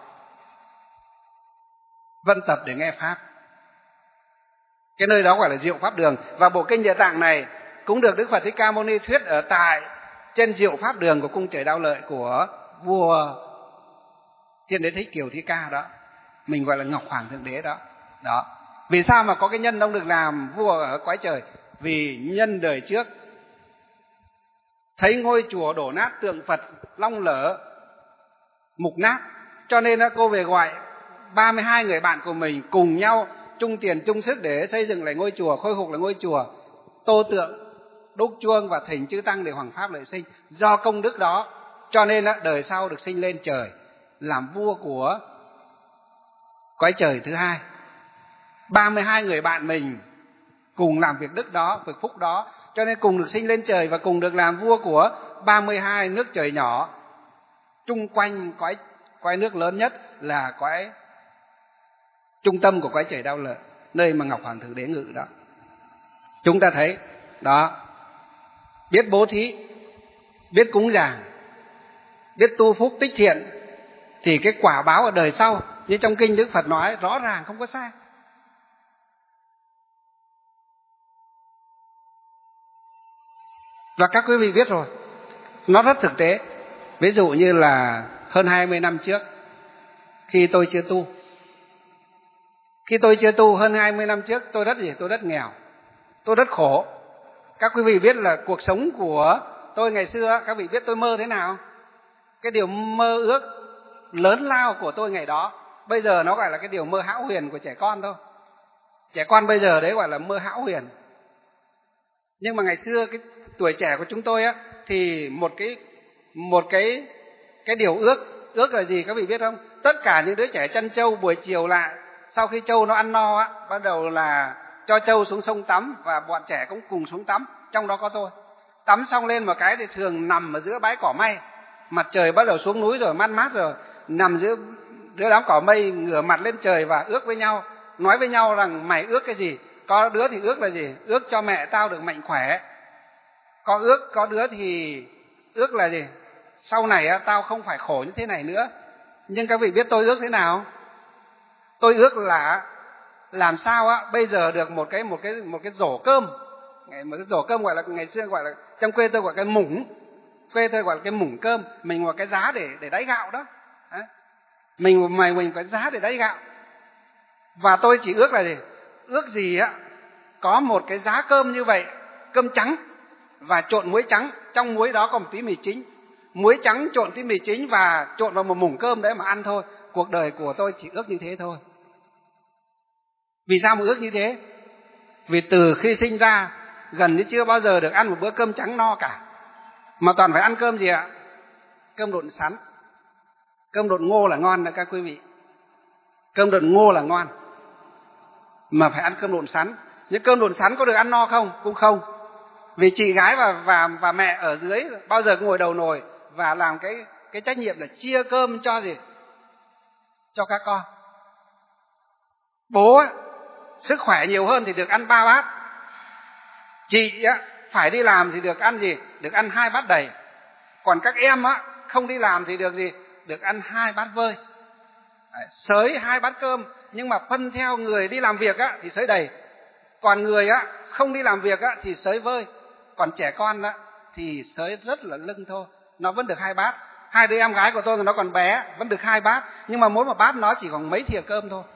vân tập để nghe pháp. Cái nơi đó gọi là Diệu Pháp Đường, và bộ kinh Địa Tạng này cũng được Đức Phật Thích Ca Mâu Ni thuyết ở tại trên Diệu Pháp Đường của cung trời Đao Lợi của vua Thiên Đế Thích Kiều Thi Ca đó, mình gọi là Ngọc Hoàng Thượng Đế đó. Đó. Vì sao mà có cái nhân ông được làm vua ở cõi trời? Vì nhân đời trước thấy ngôi chùa đổ nát, tượng Phật long lở mục nát, cho nên cô về gọi ba mươi hai người bạn của mình cùng nhau chung tiền chung sức để xây dựng lại ngôi chùa, khôi phục lại ngôi chùa, tô tượng, đúc chuông và thỉnh chư tăng để hoằng pháp lợi sinh. Do công đức đó cho nên đời sau được sinh lên trời làm vua của cõi trời thứ hai. ba mươi hai người bạn mình cùng làm việc đức đó, việc phúc đó, cho nên cùng được sinh lên trời và cùng được làm vua của ba mươi hai nước trời nhỏ. Chung quanh cõi cõi nước lớn nhất là cõi trung tâm của cõi trời Đao Lợi, nơi mà Ngọc Hoàng Thượng Đế ngự đó. Chúng ta thấy đó, biết bố thí, biết cúng dường, biết tu phúc tích thiện thì cái quả báo ở đời sau như trong kinh Đức Phật nói rõ ràng không có sai. Và các quý vị biết rồi, nó rất thực tế. Ví dụ như là hơn hai mươi năm trước, khi tôi chưa tu, khi tôi chưa tu hơn hai mươi năm trước, tôi rất gì? Tôi rất nghèo, tôi rất khổ. Các quý vị biết là cuộc sống của tôi ngày xưa, các vị biết tôi mơ thế nào? Cái điều mơ ước lớn lao của tôi ngày đó, bây giờ nó gọi là cái điều mơ hão huyền của trẻ con thôi. Trẻ con bây giờ đấy gọi là mơ hão huyền. Nhưng mà ngày xưa cái tuổi trẻ của chúng tôi á, thì một cái một cái cái điều ước ước là gì các vị biết không? Tất cả những đứa trẻ chăn trâu buổi chiều lại, sau khi trâu nó ăn no á, bắt đầu là cho trâu xuống sông tắm, và bọn trẻ cũng cùng xuống tắm, trong đó có tôi. Tắm xong lên một cái thì thường nằm ở giữa bãi cỏ mây, mặt trời bắt đầu xuống núi rồi, mát mát rồi, nằm giữa giữa đám cỏ mây, ngửa mặt lên trời và ước với nhau, nói với nhau rằng mày ước cái gì? Có đứa thì ước là gì? Ước cho mẹ tao được mạnh khỏe. Có ước, có đứa thì ước là gì? Sau này á, tao không phải khổ như thế này nữa. Nhưng các vị biết tôi ước thế nào? Tôi ước là làm sao á bây giờ được một cái một cái một cái rổ cơm, một cái rổ cơm gọi là ngày xưa gọi là trong quê tôi gọi cái mủng, quê tôi gọi là cái mủng cơm, mình một cái giá để để đáy gạo đó. Mình mày mình có giá để đáy gạo. Và tôi chỉ ước là gì? Ước gì á có một cái giá cơm như vậy, cơm trắng và trộn muối trắng, trong muối đó có một tí mì chính, muối trắng trộn tí mì chính và trộn vào một muỗng cơm đấy mà ăn thôi. Cuộc đời của tôi chỉ ước như thế thôi. Vì sao mà ước như thế? Vì từ khi sinh ra gần như chưa bao giờ được ăn một bữa cơm trắng no cả, mà toàn phải ăn cơm gì ạ? Cơm độn sắn. Cơm độn ngô là ngon đấy các quý vị. Cơm độn ngô là ngon, mà phải ăn cơm độn sắn. Nhưng cơm độn sắn có được ăn no không? Cũng không. Vì chị gái và và và mẹ ở dưới bao giờ cũng ngồi đầu nồi và làm cái cái trách nhiệm là chia cơm cho gì? Cho các con. Bố ấy, sức khỏe nhiều hơn thì được ăn ba bát. Chị á, phải đi làm thì được ăn gì? Được ăn hai bát đầy. Còn các em á, không đi làm thì được gì? Được ăn hai bát vơi. Đấy, xới hai bát cơm, nhưng mà phân theo người đi làm việc á, thì xới đầy. Còn người á, không đi làm việc á, thì xới vơi. Còn trẻ con á, thì xới rất là lưng thôi. Nó vẫn được hai bát. Hai đứa em gái của tôi nó còn bé, vẫn được hai bát. Nhưng mà mỗi một bát nó chỉ còn mấy thìa cơm thôi.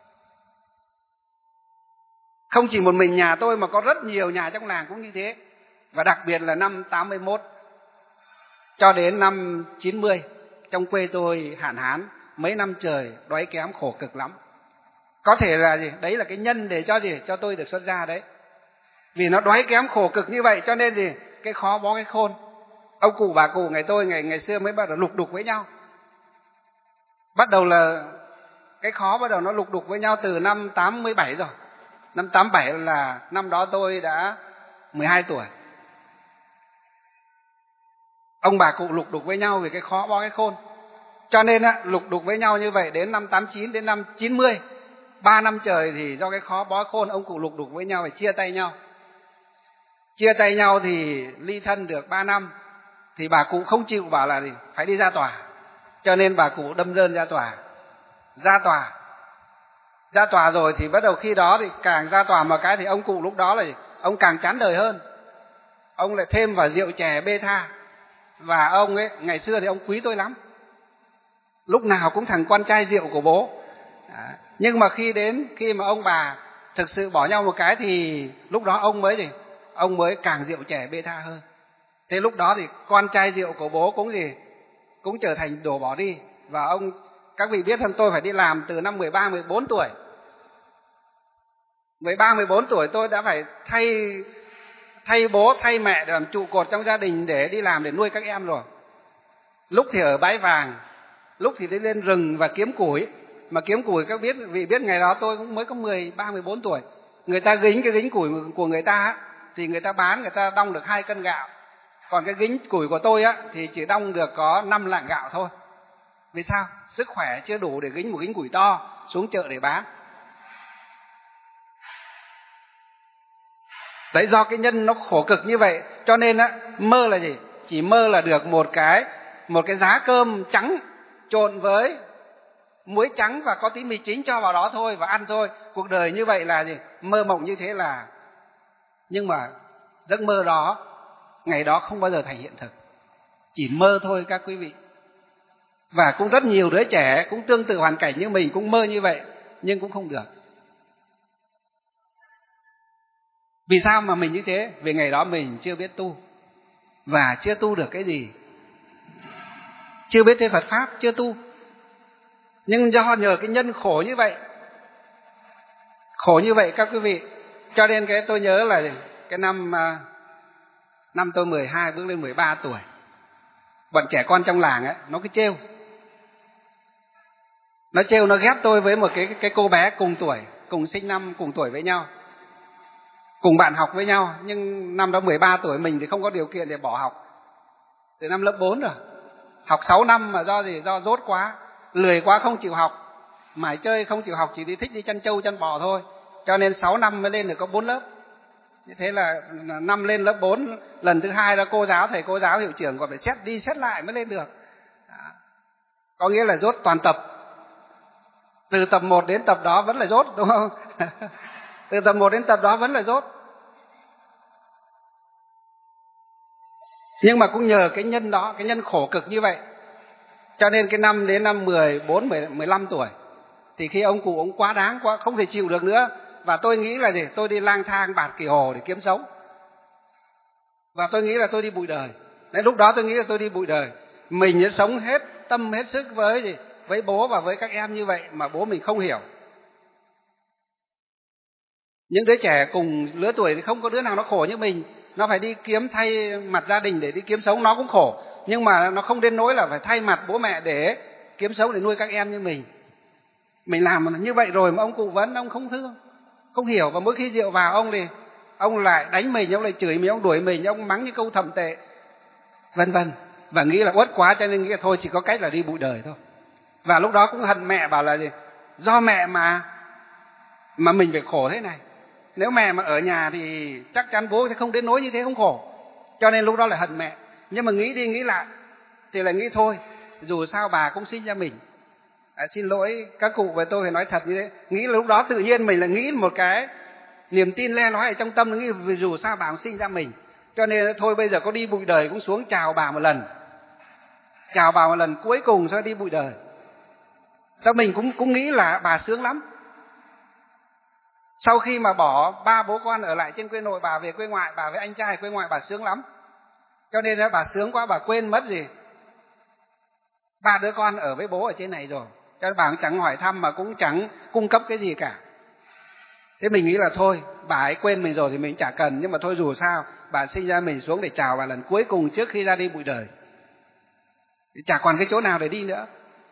Không chỉ một mình nhà tôi mà có rất nhiều nhà trong làng cũng như thế. Và đặc biệt là năm tám mươi mốt cho đến năm chín mươi, trong quê tôi hạn hán, mấy năm trời đói kém khổ cực lắm. Có thể là gì? Đấy là cái nhân để cho gì? Cho tôi được xuất gia đấy. Vì nó đói kém khổ cực như vậy cho nên gì? Cái khó bó cái khôn. Ông cụ bà cụ ngày tôi ngày ngày xưa mới bắt đầu lục đục với nhau. Bắt đầu là cái khó bắt đầu nó lục đục với nhau từ năm tám mươi bảy rồi. Năm tám mươi bảy là năm đó tôi đã mười hai tuổi. Ông bà cụ lục đục với nhau vì cái khó bó cái khôn. Cho nên á, lục đục với nhau như vậy đến năm tám mươi chín đến năm chín mươi, ba năm trời thì do cái khó bó khôn, ông cụ lục đục với nhau và chia tay nhau. Chia tay nhau thì ly thân được ba năm, thì bà cụ không chịu, bảo là gì? Phải đi ra tòa. Cho nên bà cụ đâm đơn ra tòa. Ra tòa. Ra tòa rồi thì bắt đầu khi đó thì càng ra tòa mà cái thì ông cụ lúc đó là gì? Ông càng chán đời hơn. Ông lại thêm vào rượu chè bê tha. Và ông ấy, ngày xưa thì ông quý tôi lắm. Lúc nào cũng thằng con trai rượu của bố. Đó. Nhưng mà khi đến, khi mà ông bà thực sự bỏ nhau một cái thì lúc đó ông mới gì? Ông mới càng rượu chè bê tha hơn. Thế lúc đó thì con trai rượu của bố cũng gì? Cũng trở thành đổ bỏ đi. Và ông, các vị biết hơn tôi phải đi làm từ năm mười ba, mười bốn tuổi. mười ba, mười bốn tuổi tôi đã phải thay thay bố, thay mẹ để làm trụ cột trong gia đình để đi làm để nuôi các em rồi. Lúc thì ở bãi vàng, lúc thì đi lên rừng và kiếm củi. Mà kiếm củi các biết, vì biết ngày đó tôi cũng mới có mười ba, mười bốn tuổi. Người ta gính cái gính củi của người ta á, thì người ta bán, người ta đong được hai cân gạo. Còn cái gính củi của tôi á, thì chỉ đong được có năm lạng gạo thôi. Vì sao? Sức khỏe chưa đủ để gính một gính củi to xuống chợ để bán. Đấy, do cái nhân nó khổ cực như vậy cho nên á, mơ là gì? Chỉ mơ là được một cái một cái giá cơm trắng trộn với muối trắng và có tí mì chính cho vào đó thôi và ăn thôi. Cuộc đời như vậy là gì? Mơ mộng như thế là. Nhưng mà giấc mơ đó ngày đó không bao giờ thành hiện thực. Chỉ mơ thôi các quý vị. Và cũng rất nhiều đứa trẻ cũng tương tự hoàn cảnh như mình cũng mơ như vậy nhưng cũng không được. Vì sao mà mình như thế? Vì ngày đó mình chưa biết tu. Và chưa tu được cái gì? Chưa biết thế Phật Pháp, chưa tu. Nhưng do nhờ cái nhân khổ như vậy, khổ như vậy các quý vị, cho nên cái tôi nhớ là cái năm năm tôi mười hai bước lên mười ba tuổi, bọn trẻ con trong làng ấy, nó cứ trêu. Nó trêu, nó ghét tôi với một cái cái cô bé cùng tuổi, cùng sinh năm, cùng tuổi với nhau. Cùng bạn học với nhau, nhưng năm đó mười ba tuổi mình thì không có điều kiện để bỏ học. Từ năm lớp bốn rồi. Học sáu năm mà do gì? Do dốt quá, lười quá không chịu học. Mải chơi không chịu học, chỉ đi thích đi chăn trâu chăn bò thôi. Cho nên sáu năm mới lên được có bốn lớp. Như thế là năm lên lớp bốn, lần thứ hai là cô giáo, thầy cô giáo hiệu trưởng còn phải xét đi xét lại mới lên được. Đó. Có nghĩa là dốt toàn tập. Từ tập một đến tập đó vẫn là dốt, đúng không? Từ tập một đến tập đó vẫn là dốt. Nhưng mà cũng nhờ cái nhân đó, cái nhân khổ cực như vậy, cho nên cái năm đến năm mười bốn, mười lăm tuổi thì khi ông cụ ông quá đáng quá, không thể chịu được nữa. Và tôi nghĩ là gì? Tôi đi lang thang bạt kỳ hồ để kiếm sống. Và tôi nghĩ là tôi đi bụi đời. Đến lúc đó tôi nghĩ là tôi đi bụi đời. Mình đã sống hết tâm hết sức với gì? Với bố và với các em như vậy mà bố mình không hiểu. Những đứa trẻ cùng lứa tuổi thì không có đứa nào nó khổ như mình. Nó phải đi kiếm thay mặt gia đình để đi kiếm sống, nó cũng khổ. Nhưng mà nó không đến nỗi là phải thay mặt bố mẹ để kiếm sống để nuôi các em như mình. Mình làm như vậy rồi mà ông cụ vẫn ông không thương, không hiểu. Và mỗi khi rượu vào ông thì ông lại đánh mình, ông lại chửi mình, ông đuổi mình, ông mắng những câu thậm tệ, vân vân. Và nghĩ là uất quá cho nên nghĩ là thôi chỉ có cách là đi bụi đời thôi. Và lúc đó cũng hận mẹ, bảo là gì? Do mẹ mà mà mình phải khổ thế này. Nếu mẹ mà ở nhà thì chắc chắn bố sẽ không đến nỗi như thế, không khổ. Cho nên lúc đó lại hận mẹ. Nhưng mà nghĩ đi nghĩ lại thì lại nghĩ thôi, dù sao bà cũng sinh ra mình. À, xin lỗi các cụ với tôi phải nói thật như thế. Nghĩ là lúc đó tự nhiên mình là nghĩ một cái niềm tin le lói ở trong tâm, nghĩ vì dù sao bà cũng sinh ra mình. Cho nên thôi bây giờ có đi bụi đời cũng xuống chào bà một lần. Chào bà một lần cuối cùng rồi đi bụi đời. Sao mình cũng cũng nghĩ là bà sướng lắm. Sau khi mà bỏ ba bố con ở lại trên quê nội, bà về quê ngoại, bà với anh trai quê ngoại bà sướng lắm. Cho nên bà sướng quá, bà quên mất gì ba đứa con ở với bố ở trên này rồi. Cho nên bà cũng chẳng hỏi thăm mà cũng chẳng cung cấp cái gì cả. Thế mình nghĩ là thôi, bà ấy quên mình rồi thì mình chả cần. Nhưng mà thôi dù sao, bà sinh ra mình xuống để chào bà lần cuối cùng trước khi ra đi bụi đời. Thì chả còn cái chỗ nào để đi nữa.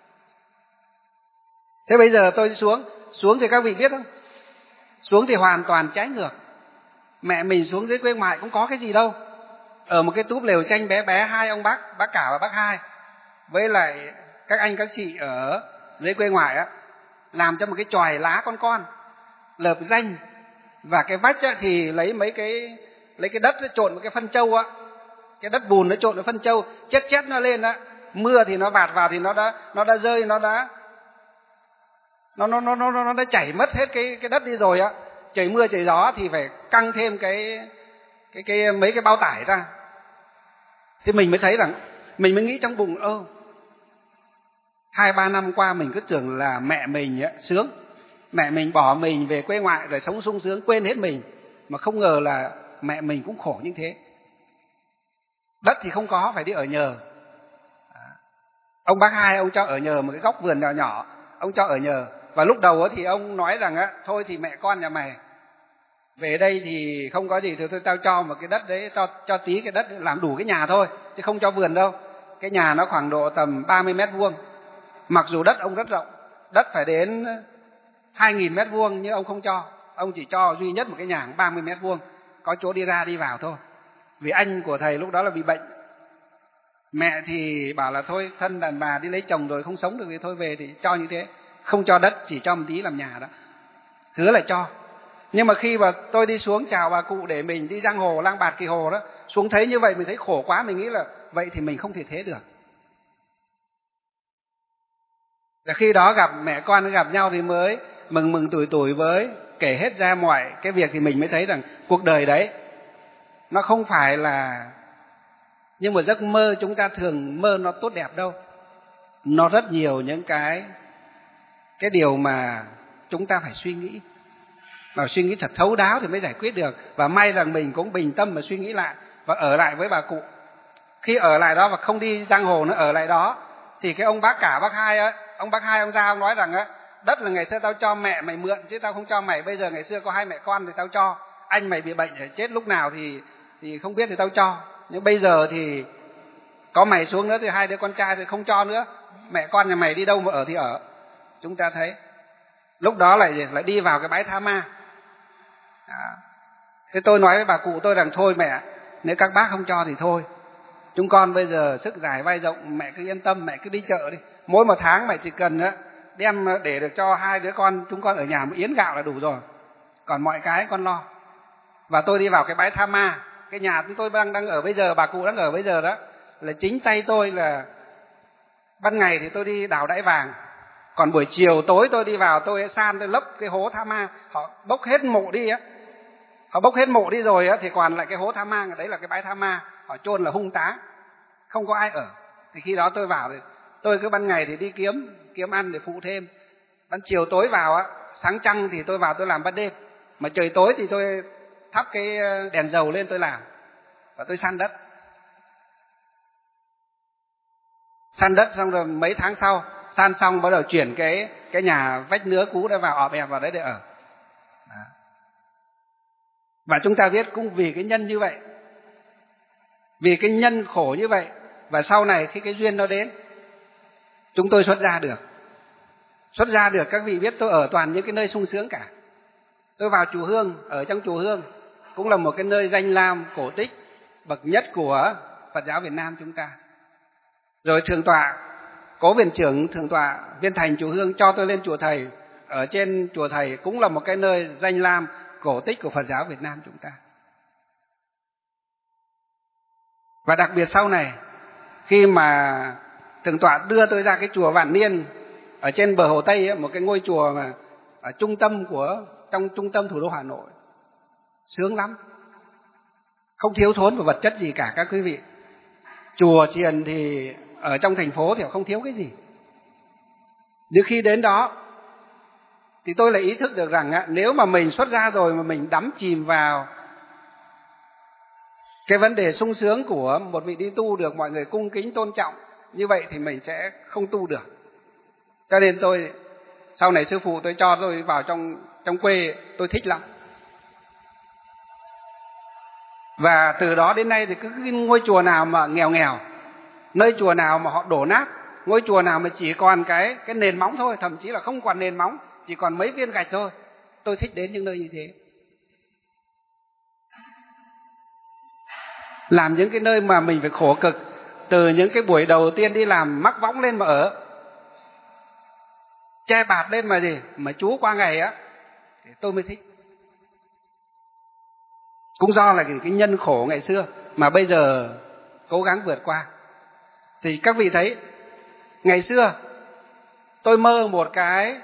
Thế bây giờ tôi xuống, xuống thì các vị biết không? Xuống thì hoàn toàn trái ngược. Mẹ mình xuống dưới quê ngoại cũng có cái gì đâu. Ở một cái túp lều tranh bé bé, hai ông bác, bác cả và bác hai, với lại các anh các chị ở dưới quê ngoại á, làm cho một cái chòi lá con con, lợp danh. Và cái vách á, thì lấy mấy cái lấy cái đất trộn với cái phân trâu á, cái đất bùn nó trộn với phân trâu, chết chết nó lên á, mưa thì nó bạt vào thì nó đã nó đã rơi, nó đã nó nó nó nó nó đã chảy mất hết cái cái đất đi rồi á. Trời mưa trời gió thì phải căng thêm cái cái cái mấy cái bao tải ra. Thì mình mới thấy rằng, mình mới nghĩ trong bụng, ơ hai ba năm qua mình cứ tưởng là mẹ mình á, sướng, mẹ mình bỏ mình về quê ngoại rồi sống sung sướng, quên hết mình, mà không ngờ là mẹ mình cũng khổ như thế. Đất thì không có, phải đi ở nhờ. Ông bác hai ông cho ở nhờ một cái góc vườn nhỏ nhỏ, ông cho ở nhờ. Và lúc đầu thì ông nói rằng á, thôi thì mẹ con nhà mày về đây thì không có gì, thì thôi tao cho một cái đất đấy, cho, cho tí cái đất làm đủ cái nhà thôi, chứ không cho vườn đâu. Cái nhà nó khoảng độ tầm ba mươi mét vuông. Mặc dù đất ông rất rộng, đất phải đến hai nghìn mét vuông, nhưng ông không cho. Ông chỉ cho duy nhất một cái nhà ba mươi mét vuông, có chỗ đi ra đi vào thôi. Vì anh của thầy lúc đó là bị bệnh. Mẹ thì bảo là thôi, thân đàn bà đi lấy chồng rồi không sống được thì thôi về thì cho như thế. Không cho đất, chỉ cho một tí làm nhà đó. Hứa là cho. Nhưng mà khi mà tôi đi xuống chào bà cụ để mình đi giang hồ, lang bạt Kỳ Hồ đó, xuống thấy như vậy mình thấy khổ quá, mình nghĩ là vậy thì mình không thể thế được. Và khi đó gặp mẹ con gặp nhau thì mới mừng mừng tuổi tuổi với kể hết ra mọi cái việc, thì mình mới thấy rằng cuộc đời đấy nó không phải là nhưng mà giấc mơ chúng ta thường mơ nó tốt đẹp đâu. Nó rất nhiều những cái cái điều mà chúng ta phải suy nghĩ. Và suy nghĩ thật thấu đáo thì mới giải quyết được. Và may rằng mình cũng bình tâm mà suy nghĩ lại và ở lại với bà cụ. Khi ở lại đó và không đi giang hồ nữa, ở lại đó, thì cái ông bác cả bác hai á, ông bác hai ông ra ông nói rằng á, đất là ngày xưa tao cho mẹ mày mượn chứ tao không cho mày. Bây giờ ngày xưa có hai mẹ con thì tao cho. Anh mày bị bệnh chết lúc nào thì thì không biết thì tao cho. Nhưng bây giờ thì có mày xuống nữa thì hai đứa con trai thì không cho nữa. Mẹ con nhà mày đi đâu mà ở thì ở. Chúng ta thấy lúc đó lại lại đi vào cái bãi tha ma. À. Thế tôi nói với bà cụ tôi rằng thôi mẹ, nếu các bác không cho thì thôi, chúng con bây giờ sức dài vai rộng, mẹ cứ yên tâm, mẹ cứ đi chợ đi. Mỗi một tháng mẹ chỉ cần á, đem để được cho hai đứa con chúng con ở nhà một yến gạo là đủ rồi. Còn mọi cái con lo. Và tôi đi vào cái bãi tha ma. Cái nhà chúng tôi đang, đang ở bây giờ, bà cụ đang ở bây giờ đó, là chính tay tôi. Là ban ngày thì tôi đi đào đãi vàng, còn buổi chiều tối tôi đi vào tôi san, tôi lấp cái hố tha ma. Họ bốc hết mộ đi á, họ bốc hết mộ đi rồi á, thì còn lại cái hố tha ma, đấy là cái bãi tha ma. Họ chôn là hung tá, không có ai ở. Thì khi đó tôi vào thì tôi cứ ban ngày thì đi kiếm kiếm ăn để phụ thêm, ban chiều tối vào á, sáng trăng thì tôi vào tôi làm ban đêm, mà trời tối thì tôi thắp cái đèn dầu lên tôi làm và tôi san đất. san đất xong rồi mấy tháng sau san xong bắt đầu chuyển cái cái nhà vách nứa cũ đã vào ọp ẹp vào đấy để ở. Đó. Và chúng ta biết cũng vì cái nhân như vậy, vì cái nhân khổ như vậy, và sau này khi cái duyên nó đến, chúng tôi xuất gia được. Xuất gia được, các vị biết tôi ở toàn những cái nơi sung sướng cả. Tôi vào chùa Hương, ở trong chùa Hương cũng là một cái nơi danh lam cổ tích bậc nhất của Phật giáo Việt Nam chúng ta. Rồi Thượng tọa, Cố Viện trưởng Thượng tọa Viên Thành chùa Hương cho tôi lên chùa Thầy. Ở trên chùa Thầy cũng là một cái nơi danh lam cổ tích của Phật giáo Việt Nam chúng ta. Và đặc biệt sau này, khi mà Thượng tọa đưa tôi ra cái chùa Vạn Niên ở trên bờ Hồ Tây ấy, một cái ngôi chùa mà ở trung tâm của trong trung tâm thủ đô Hà Nội, sướng lắm, không thiếu thốn về vật chất gì cả các quý vị. Chùa chiền thì ở trong thành phố thì không thiếu cái gì. Nhưng khi đến đó thì tôi lại ý thức được rằng nếu mà mình xuất gia rồi mà mình đắm chìm vào cái vấn đề sung sướng của một vị đi tu được mọi người cung kính tôn trọng, như vậy thì mình sẽ không tu được. Cho nên tôi sau này sư phụ tôi cho tôi vào trong trong quê, tôi thích lắm. Và từ đó đến nay thì cứ ngôi chùa nào mà nghèo nghèo, nơi chùa nào mà họ đổ nát, ngôi chùa nào mà chỉ còn cái cái nền móng thôi, thậm chí là không còn nền móng, chỉ còn mấy viên gạch thôi, tôi thích đến những nơi như thế. Làm những cái nơi mà mình phải khổ cực, từ những cái buổi đầu tiên đi làm mắc võng lên mà ở, che bạt lên mà gì, mà chú qua ngày á, thì tôi mới thích. Cũng do là cái, cái nhân khổ ngày xưa mà bây giờ cố gắng vượt qua. Thì các vị thấy, ngày xưa tôi mơ một cái,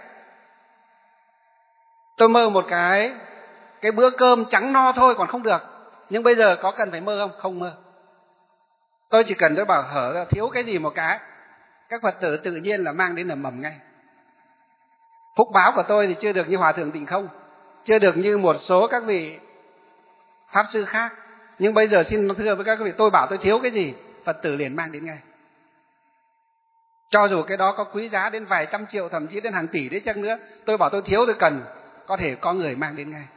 tôi mơ một cái, cái bữa cơm trắng no thôi còn không được. Nhưng bây giờ có cần phải mơ không? Không mơ. Tôi chỉ cần tôi bảo hở ra thiếu cái gì một cái, các Phật tử tự nhiên là mang đến là mầm ngay. Phúc báo của tôi thì chưa được như Hòa Thượng Tịnh Không, chưa được như một số các vị Pháp Sư khác. Nhưng bây giờ xin thưa với các vị, tôi bảo tôi thiếu cái gì, Phật tử liền mang đến ngay. Cho dù cái đó có quý giá đến vài trăm triệu, thậm chí đến hàng tỷ đấy chăng nữa, tôi bảo tôi thiếu tôi cần, có thể có người mang đến ngay.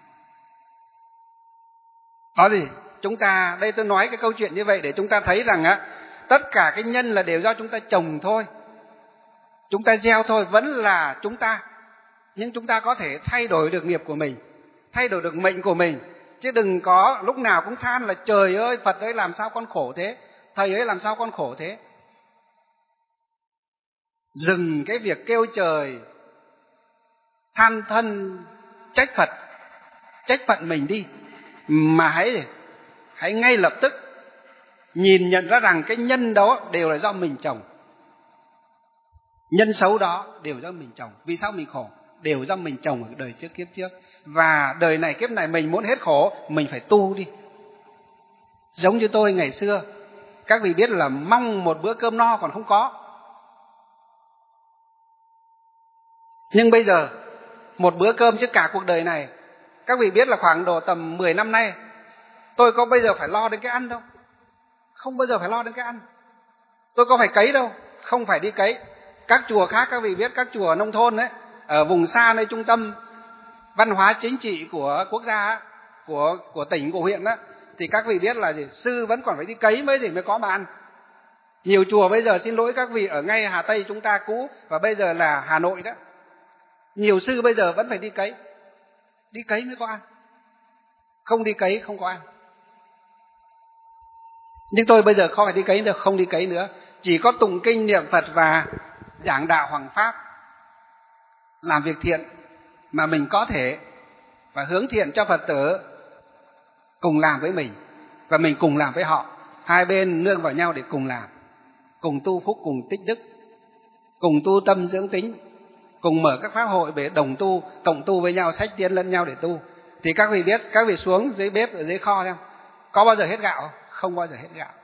Đó thì chúng ta, đây tôi nói cái câu chuyện như vậy để chúng ta thấy rằng á, tất cả cái nhân là đều do chúng ta trồng thôi, chúng ta gieo thôi, vẫn là chúng ta. Nhưng chúng ta có thể thay đổi được nghiệp của mình, thay đổi được mệnh của mình. Chứ đừng có lúc nào cũng than là trời ơi, Phật ơi làm sao con khổ thế, Thầy ấy làm sao con khổ thế. Dừng cái việc kêu trời, than thân, trách Phật, trách phận mình đi, mà hãy hãy ngay lập tức nhìn nhận ra rằng cái nhân đó đều là do mình trồng. Nhân xấu đó đều do mình trồng. Vì sao mình khổ? Đều do mình trồng ở đời trước kiếp trước. Và đời này kiếp này mình muốn hết khổ, mình phải tu đi. Giống như tôi ngày xưa, các vị biết là mong một bữa cơm no còn không có. Nhưng bây giờ một bữa cơm chứ cả cuộc đời này, các vị biết là khoảng độ tầm mười năm nay, tôi có bây giờ phải lo đến cái ăn đâu. Không bao giờ phải lo đến cái ăn. Tôi có phải cấy đâu, không phải đi cấy. Các chùa khác các vị biết, các chùa nông thôn ấy, ở vùng xa nơi trung tâm văn hóa chính trị của quốc gia, của của tỉnh, của huyện đó, thì các vị biết là gì? Sư vẫn còn phải đi cấy mới gì mới có mà ăn. Nhiều chùa bây giờ, xin lỗi các vị, ở ngay Hà Tây chúng ta cũ và bây giờ là Hà Nội đó, nhiều sư bây giờ vẫn phải đi cấy, đi cấy mới có ăn, không đi cấy không có ăn. Nhưng tôi bây giờ không phải đi cấy được, không đi cấy nữa, chỉ có tụng kinh niệm Phật và giảng đạo hoằng pháp, làm việc thiện mà mình có thể, và hướng thiện cho Phật tử cùng làm với mình và mình cùng làm với họ, hai bên nương vào nhau để cùng làm, cùng tu phúc, cùng tích đức, cùng tu tâm dưỡng tính, cùng mở các pháp hội để đồng tu, cộng tu với nhau, sách tiến lẫn nhau để tu. Thì các vị biết, các vị xuống dưới bếp ở dưới kho xem, có bao giờ hết gạo không? Không bao giờ hết gạo.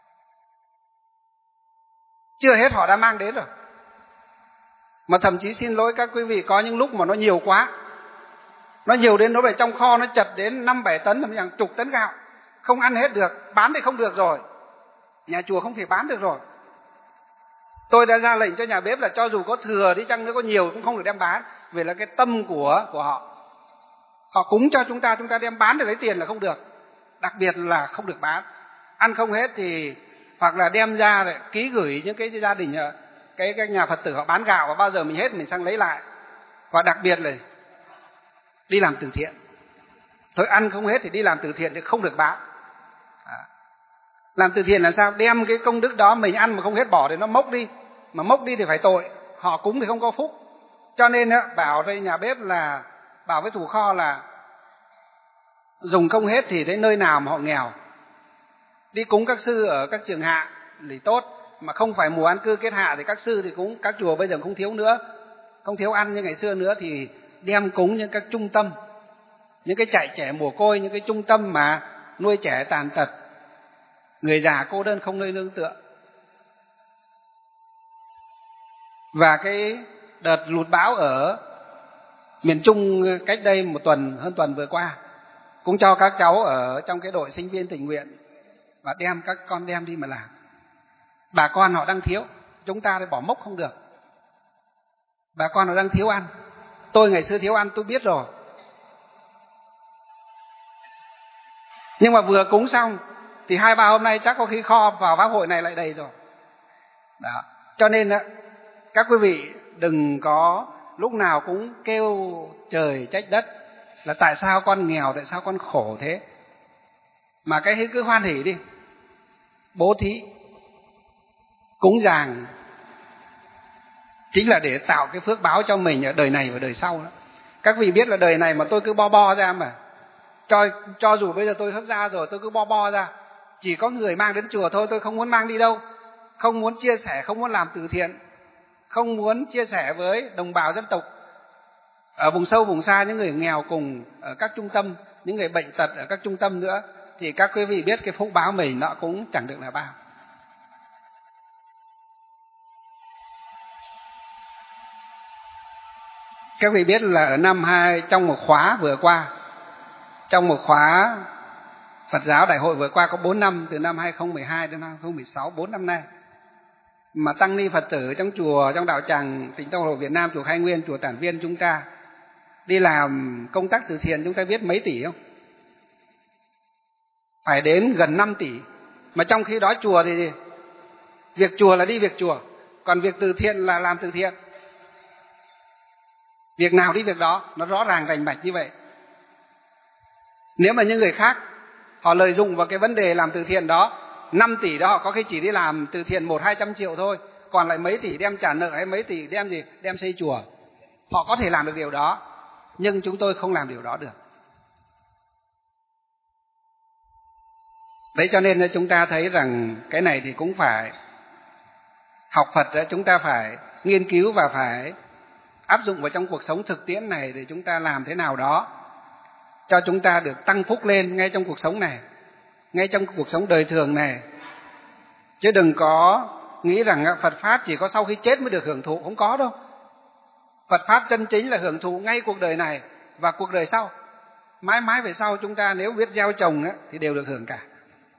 Chưa hết họ đã mang đến rồi. Mà thậm chí xin lỗi các quý vị, có những lúc mà nó nhiều quá, nó nhiều đến nó về trong kho nó chật đến năm bảy tấn, thậm chí hàng chục tấn gạo, không ăn hết được, bán thì không được rồi, nhà chùa không thể bán được rồi. Tôi đã ra lệnh cho nhà bếp là cho dù có thừa đi chăng nữa, có nhiều cũng không được đem bán, vì là cái tâm của của họ. Họ cúng cho chúng ta, chúng ta đem bán để lấy tiền là không được. Đặc biệt là không được bán. Ăn không hết thì hoặc là đem ra để ký gửi những cái gia đình, cái, cái nhà Phật tử họ bán gạo, và bao giờ mình hết mình sang lấy lại. Và đặc biệt là đi làm từ thiện. Thôi ăn không hết thì đi làm từ thiện thì không được bán. À. Làm từ thiện là sao? Đem cái công đức đó mình ăn mà không hết bỏ thì nó mốc đi. Mà mốc đi thì phải tội. Họ cúng thì không có phúc. Cho nên bảo với nhà bếp là, bảo với thủ kho là dùng không hết thì đến nơi nào mà họ nghèo, đi cúng các sư ở các trường hạ thì tốt. Mà không phải mùa ăn cư kết hạ thì các sư thì cũng, các chùa bây giờ không thiếu nữa, không thiếu ăn như ngày xưa nữa, thì đem cúng những các trung tâm, những cái trại trẻ mồ côi, những cái trung tâm mà nuôi trẻ tàn tật, người già cô đơn không nơi nương tựa. Và cái đợt lụt bão ở miền Trung cách đây một tuần, hơn tuần vừa qua, cũng cho các cháu ở trong cái đội sinh viên tình nguyện và đem các con đem đi mà làm. Bà con họ đang thiếu, chúng ta thì bỏ mốc không được. Bà con họ đang thiếu ăn. Tôi ngày xưa thiếu ăn tôi biết rồi. Nhưng mà vừa cúng xong thì hai ba hôm nay chắc có khi kho vào pháp hội này lại đầy rồi. Đó. Cho nên các quý vị đừng có lúc nào cũng kêu trời trách đất là tại sao con nghèo, tại sao con khổ thế. Mà cái cứ hoan hỉ đi, bố thí, cúng dường chính là để tạo cái phước báo cho mình ở đời này và đời sau đó. Các vị biết là đời này mà tôi cứ bo bo ra mà, cho cho dù bây giờ tôi xuất gia rồi, tôi cứ bo bo ra, chỉ có người mang đến chùa thôi, tôi không muốn mang đi đâu, không muốn chia sẻ, không muốn làm từ thiện, không muốn chia sẻ với đồng bào dân tộc ở vùng sâu vùng xa, những người nghèo cùng ở các trung tâm, những người bệnh tật ở các trung tâm nữa, thì các quý vị biết cái phúc báo mình nó cũng chẳng được là bao. Các vị biết là ở năm hai trong một khóa vừa qua, trong một khóa Phật giáo đại hội vừa qua có bốn năm, từ năm hai không một hai đến hai không một sáu, bốn năm nay, mà tăng ni Phật tử trong chùa, trong đạo tràng Tịnh Tông Hội Việt Nam, chùa Khai Nguyên, chùa Tản Viên chúng ta đi làm công tác từ thiện, chúng ta biết mấy tỷ không? Phải đến gần năm tỷ. Mà trong khi đó chùa thì việc chùa là đi việc chùa, còn việc từ thiện là làm từ thiện. Việc nào đi việc đó, nó rõ ràng rành mạch như vậy. Nếu mà những người khác họ lợi dụng vào cái vấn đề làm từ thiện đó, năm tỷ đó họ có khi chỉ đi làm từ thiện một hai trăm triệu thôi, còn lại mấy tỷ đem trả nợ hay mấy tỷ đem gì, đem xây chùa. Họ có thể làm được điều đó, nhưng chúng tôi không làm điều đó được. Đấy, cho nên chúng ta thấy rằng cái này thì cũng phải học Phật, chúng ta phải nghiên cứu và phải áp dụng vào trong cuộc sống thực tiễn này để chúng ta làm thế nào đó cho chúng ta được tăng phúc lên ngay trong cuộc sống này, ngay trong cuộc sống đời thường này. Chứ đừng có nghĩ rằng Phật Pháp chỉ có sau khi chết mới được hưởng thụ, không có đâu. Phật Pháp chân chính là hưởng thụ ngay cuộc đời này và cuộc đời sau. Mãi mãi về sau chúng ta nếu biết gieo trồng thì đều được hưởng cả.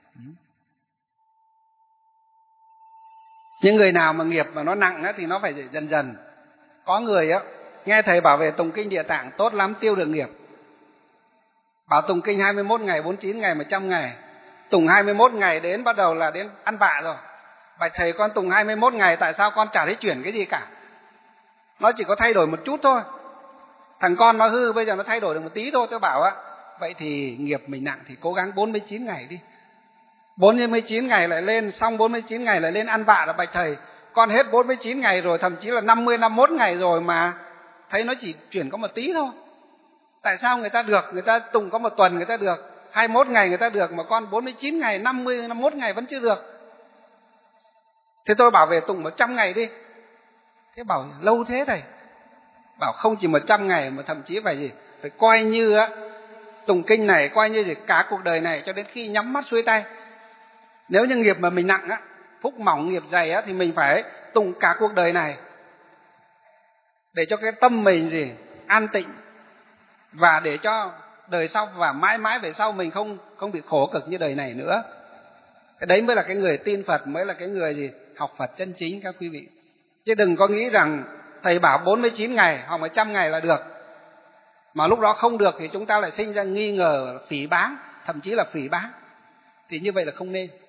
Những người nào mà nghiệp mà nó nặng thì nó phải dần dần. Có người á nghe thầy bảo về tụng kinh Địa Tạng tốt lắm, tiêu được nghiệp. Bảo tụng kinh hai mươi mốt ngày, bốn mươi chín ngày, một trăm ngày. Tụng hai mươi mốt ngày đến bắt đầu là đến ăn vạ rồi. Bạch thầy, con tụng hai mươi mốt ngày tại sao con chả thấy chuyển cái gì cả? Nó chỉ có thay đổi một chút thôi. Thằng con nó hư bây giờ nó thay đổi được một tí thôi. Tôi bảo á, vậy thì nghiệp mình nặng thì cố gắng bốn mươi chín ngày đi. bốn mươi chín ngày lại lên, xong bốn mươi chín ngày lại lên ăn vạ là bạch thầy, con hết bốn mươi chín ngày rồi, thậm chí là năm mươi, năm mươi mốt ngày rồi mà thấy nó chỉ chuyển có một tí thôi. Tại sao người ta được, người ta tụng có một tuần người ta được, hai mươi mốt ngày người ta được, mà con bốn mươi chín ngày, năm mươi, năm mươi mốt ngày vẫn chưa được? Thế tôi bảo về tụng một trăm ngày đi. Thế bảo lâu thế thầy. Bảo không chỉ một trăm ngày mà thậm chí phải gì, phải coi như á, tụng kinh này coi như gì cả cuộc đời này cho đến khi nhắm mắt xuôi tay. Nếu như nghiệp mà mình nặng á, phúc mỏng nghiệp dày á, thì mình phải tụng cả cuộc đời này để cho cái tâm mình gì an tịnh, và để cho đời sau và mãi mãi về sau mình không không bị khổ cực như đời này nữa. Cái đấy mới là cái người tin Phật, mới là cái người gì học Phật chân chính các quý vị. Chứ đừng có nghĩ rằng thầy bảo bốn mươi chín ngày hoặc một trăm ngày là được. Mà lúc đó không được thì chúng ta lại sinh ra nghi ngờ, phỉ báng, thậm chí là phỉ báng. Thì như vậy là không nên.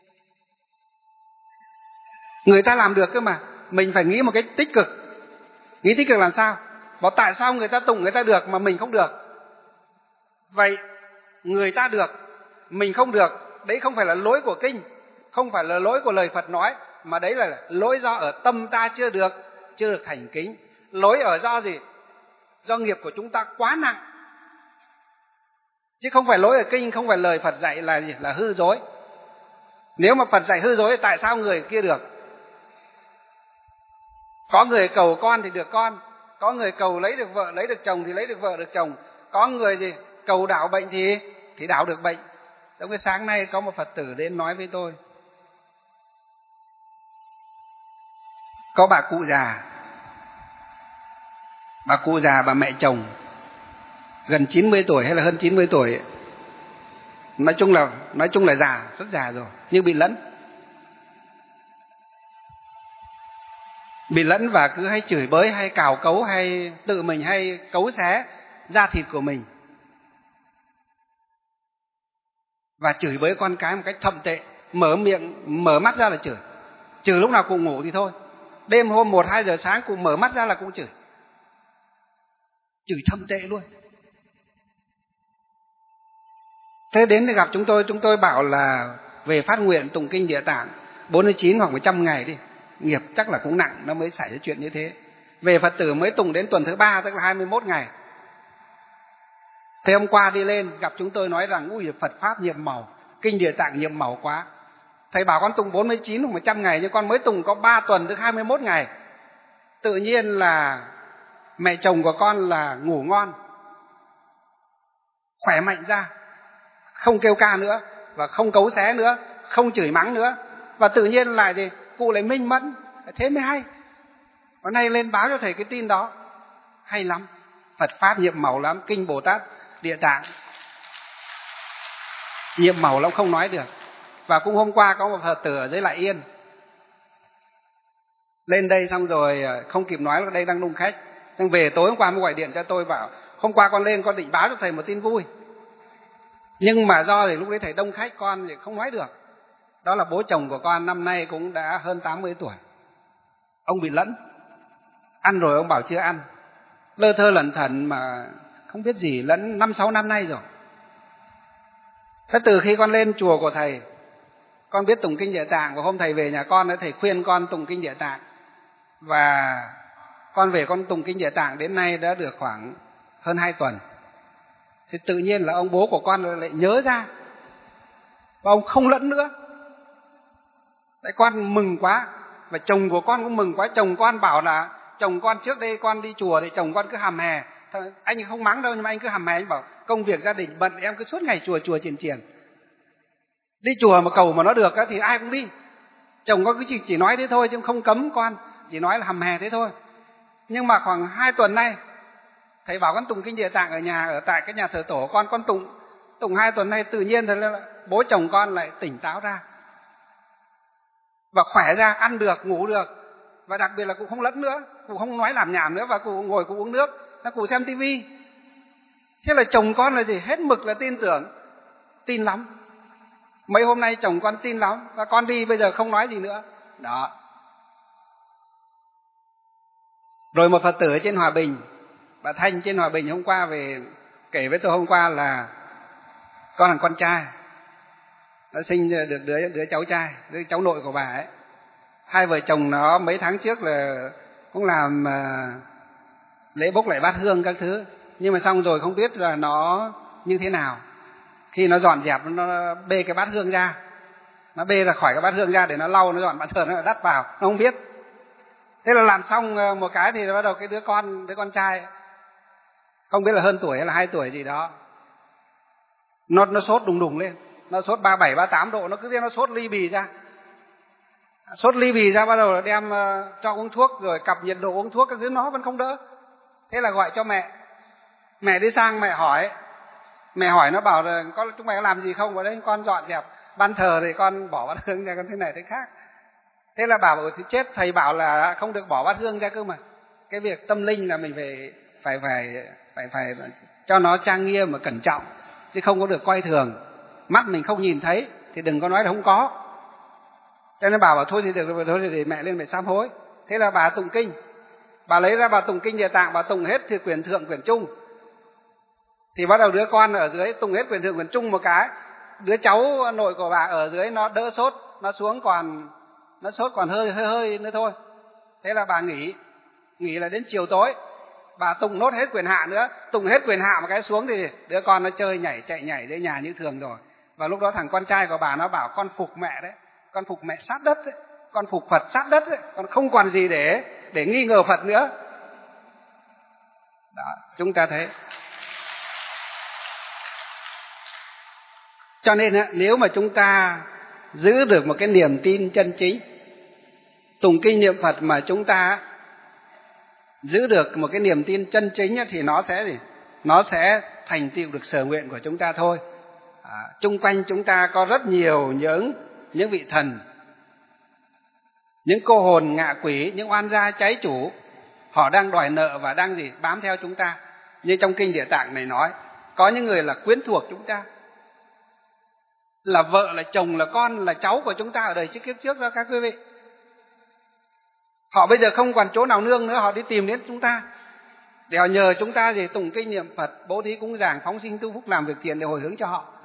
Người ta làm được cơ mà, mình phải nghĩ một cái tích cực. Nghĩ tích cực làm sao? Bảo tại sao người ta tụng người ta được mà mình không được? Vậy người ta được, mình không được, đấy không phải là lỗi của kinh, không phải là lỗi của lời Phật nói, mà đấy là lỗi do ở tâm ta chưa được, chưa được thành kính. Lỗi ở do gì? Do nghiệp của chúng ta quá nặng. Chứ không phải lỗi ở kinh, không phải lời Phật dạy là gì? Là hư dối. Nếu mà Phật dạy hư dối, tại sao người kia được? Có người cầu con thì được con, có người cầu lấy được vợ, lấy được chồng thì lấy được vợ, được chồng. Có người gì? Cầu đảo bệnh thì thì đảo được bệnh. Trong cái sáng nay có một Phật tử đến nói với tôi. Có bà cụ già, bà cụ già, bà mẹ chồng gần chín mươi tuổi hay là hơn chín mươi tuổi, nói chung là nói chung là già, rất già rồi, nhưng bị lẫn. Bị lẫn và cứ hay chửi bới, hay cào cấu, hay tự mình hay cấu xé da thịt của mình. Và chửi bới con cái một cách thậm tệ, mở miệng, mở mắt ra là chửi. Trừ lúc nào cụ ngủ thì thôi. Đêm hôm một hai giờ sáng cụ mở mắt ra là cũng chửi. Chửi thậm tệ luôn. Thế đến thì gặp chúng tôi, chúng tôi bảo là về phát nguyện tụng kinh Địa Tạng bốn mươi chín hoặc một trăm ngày đi. Nghiệp chắc là cũng nặng, nó mới xảy ra chuyện như thế. Về Phật tử mới tụng đến tuần thứ ba, tức là hai mươi mốt ngày. Thế hôm qua đi lên gặp chúng tôi nói rằng ui Phật Pháp nhiệm màu, kinh Địa Tạng nhiệm màu quá. Thầy bảo con tụng bốn mươi chín hoặc một trăm ngày, nhưng con mới tụng có ba tuần tức hai mươi mốt ngày. Tự nhiên là mẹ chồng của con là ngủ ngon, khỏe mạnh ra, không kêu ca nữa, và không cấu xé nữa, không chửi mắng nữa. Và tự nhiên là gì? Cụ lại minh mẫn, thế mới hay. Hôm nay lên báo cho thầy cái tin đó. Hay lắm, Phật Pháp nhiệm màu lắm, kinh Bồ Tát Địa Tạng nhiệm màu lắm không nói được. Và cũng hôm qua có một Phật tử ở dưới Lại Yên lên đây xong rồi không kịp nói là đây đang đông khách. Xong về tối hôm qua mới gọi điện cho tôi bảo hôm qua con lên con định báo cho thầy một tin vui, nhưng mà do thì lúc đấy thầy đông khách con thì không nói được. Đó là bố chồng của con năm nay cũng đã hơn tám mươi tuổi. Ông bị lẫn, ăn rồi ông bảo chưa ăn, lơ thơ lẩn thẩn mà không biết gì, lẫn năm sáu năm nay rồi. Thế từ khi con lên chùa của thầy, con biết tụng kinh Địa Tạng, và hôm thầy về nhà con thầy khuyên con tụng kinh Địa Tạng, và con về con tụng kinh Địa Tạng đến nay đã được khoảng hơn hai tuần. Thì tự nhiên là ông bố của con lại nhớ ra, và ông không lẫn nữa. Tại con mừng quá, và chồng của con cũng mừng quá. Chồng con bảo là chồng con trước đây con đi chùa thì chồng con cứ hàm hè, anh không mắng đâu nhưng mà anh cứ hàm hè, anh bảo công việc gia đình bận, em cứ suốt ngày chùa chùa chiền chiền. Đi chùa mà cầu mà nó được thì ai cũng đi. Chồng con cứ chỉ, chỉ nói thế thôi chứ không cấm con, chỉ nói là hàm hè thế thôi. Nhưng mà khoảng hai tuần nay thầy bảo con tụng kinh Địa Tạng ở nhà, ở tại cái nhà thờ tổ con, con tụng tụng hai tuần nay tự nhiên thì bố chồng con lại tỉnh táo ra và khỏe ra, ăn được, ngủ được, và đặc biệt là cụ không lẫn nữa, cụ không nói làm nhảm nữa, và cụ ngồi cụ uống nước, cụ xem tivi. Thế là chồng con là gì? Hết mực là tin tưởng, tin lắm. Mấy hôm nay chồng con tin lắm, và con đi bây giờ không nói gì nữa. Đó. Rồi một Phật tử ở trên Hòa Bình, bà Thanh trên Hòa Bình hôm qua về kể với tôi hôm qua là con thằng con trai nó sinh được đứa đứa cháu trai, đứa cháu nội của bà ấy. Hai vợ chồng nó mấy tháng trước là cũng làm uh, lễ bốc lại bát hương các thứ, nhưng mà xong rồi không biết là nó như thế nào. Khi nó dọn dẹp, nó bê cái bát hương ra, nó bê ra khỏi cái bát hương ra để nó lau, nó dọn bát hương, nó đắt vào, nó không biết. Thế là làm xong một cái thì bắt đầu cái đứa con đứa con trai không biết là hơn tuổi hay là hai tuổi gì đó, nó nó sốt đùng đùng lên, nó sốt ba mươi bảy ba mươi tám độ, nó cứ thế nó sốt ly bì ra, sốt ly bì ra, bắt đầu đem uh, cho uống thuốc, rồi cặp nhiệt độ uống thuốc các thứ, nó vẫn không đỡ. Thế là gọi cho mẹ, mẹ đi sang mẹ hỏi, mẹ hỏi nó bảo là con chúng mày có làm gì không? Ở đấy con dọn dẹp ban thờ thì con bỏ bát hương ra, con thế này thế khác. Thế là bảo chết, thầy bảo là không được bỏ bát hương ra cơ mà. Cái việc tâm linh là mình phải phải phải phải phải cho nó trang nghiêm và cẩn trọng, chứ không có được coi thường. Mắt mình không nhìn thấy thì đừng có nói là không có. Cho nên bà bảo thôi thì được, thôi thì để mẹ lên mẹ sám hối. Thế là bà tụng kinh, bà lấy ra bà tụng kinh Địa Tạng, bà tụng hết thì quyển thượng quyển trung. Thì bắt đầu đứa con ở dưới tụng hết quyển thượng quyển trung một cái, đứa cháu nội của bà ở dưới nó đỡ sốt, nó xuống còn nó sốt còn hơi hơi hơi nữa thôi. Thế là bà nghỉ, nghỉ là đến chiều tối, bà tụng nốt hết quyển hạ nữa, tụng hết quyển hạ một cái xuống thì đứa con nó chơi nhảy chạy nhảy đến nhà như thường rồi. Và lúc đó thằng con trai của bà nó bảo con phục mẹ đấy, con phục mẹ sát đất đấy, con phục Phật sát đất đấy, con không còn gì để để nghi ngờ Phật nữa. Đó, chúng ta thấy. Cho nên nếu mà chúng ta giữ được một cái niềm tin chân chính, tụng kinh niệm Phật mà chúng ta giữ được một cái niềm tin chân chính thì nó sẽ gì? Nó sẽ thành tựu được sở nguyện của chúng ta thôi. À, chung quanh chúng ta có rất nhiều những những vị thần, những cô hồn ngạ quỷ, những oan gia trái chủ, họ đang đòi nợ và đang gì bám theo chúng ta. Như trong kinh Địa Tạng này nói, có những người là quyến thuộc chúng ta, là vợ, là chồng, là con, là cháu của chúng ta ở đời trước kiếp trước đó các quý vị. Họ bây giờ không còn chỗ nào nương nữa, họ đi tìm đến chúng ta để họ nhờ chúng ta gì tụng kinh niệm Phật, bố thí cúng dường, phóng sinh tu phúc, làm việc thiện để hồi hướng cho họ,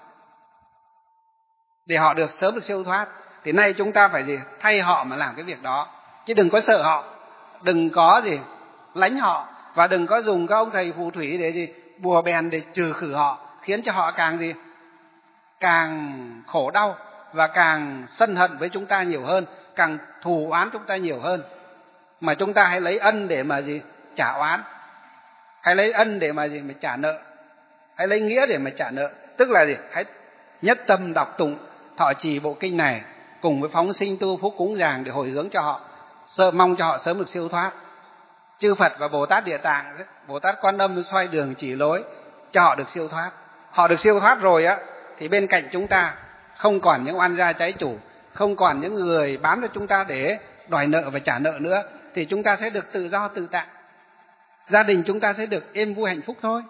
để họ được sớm được siêu thoát. Thì nay chúng ta phải gì thay họ mà làm cái việc đó, chứ đừng có sợ họ, đừng có gì lánh họ, và đừng có dùng các ông thầy phù thủy để gì bùa bèn để trừ khử họ, khiến cho họ càng gì càng khổ đau và càng sân hận với chúng ta nhiều hơn, càng thù oán chúng ta nhiều hơn. Mà chúng ta hãy lấy ân để mà gì trả oán, hãy lấy ân để mà gì mà trả nợ, hãy lấy nghĩa để mà trả nợ. Tức là gì hãy nhất tâm đọc tụng thọ trì bộ kinh này cùng với phóng sinh tu phúc cúng dường để hồi hướng cho họ, sợ mong cho họ sớm được siêu thoát. Chư Phật và Bồ Tát Địa Tạng, Bồ Tát Quan Âm xoay đường chỉ lối cho họ được siêu thoát. Họ được siêu thoát rồi á thì bên cạnh chúng ta không còn những oan gia trái chủ, không còn những người bám vào chúng ta để đòi nợ và trả nợ nữa, thì chúng ta sẽ được tự do tự tại, gia đình chúng ta sẽ được êm vui hạnh phúc thôi.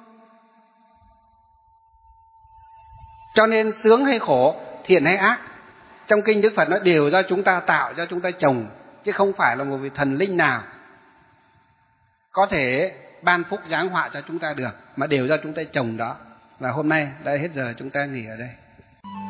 Cho nên sướng hay khổ, thiện hay ác, trong kinh Đức Phật nói đều do chúng ta tạo, do chúng ta trồng, chứ không phải là một vị thần linh nào có thể ban phúc giáng họa cho chúng ta được, mà đều do chúng ta trồng đó. Và hôm nay đã hết giờ, chúng ta nghỉ ở đây.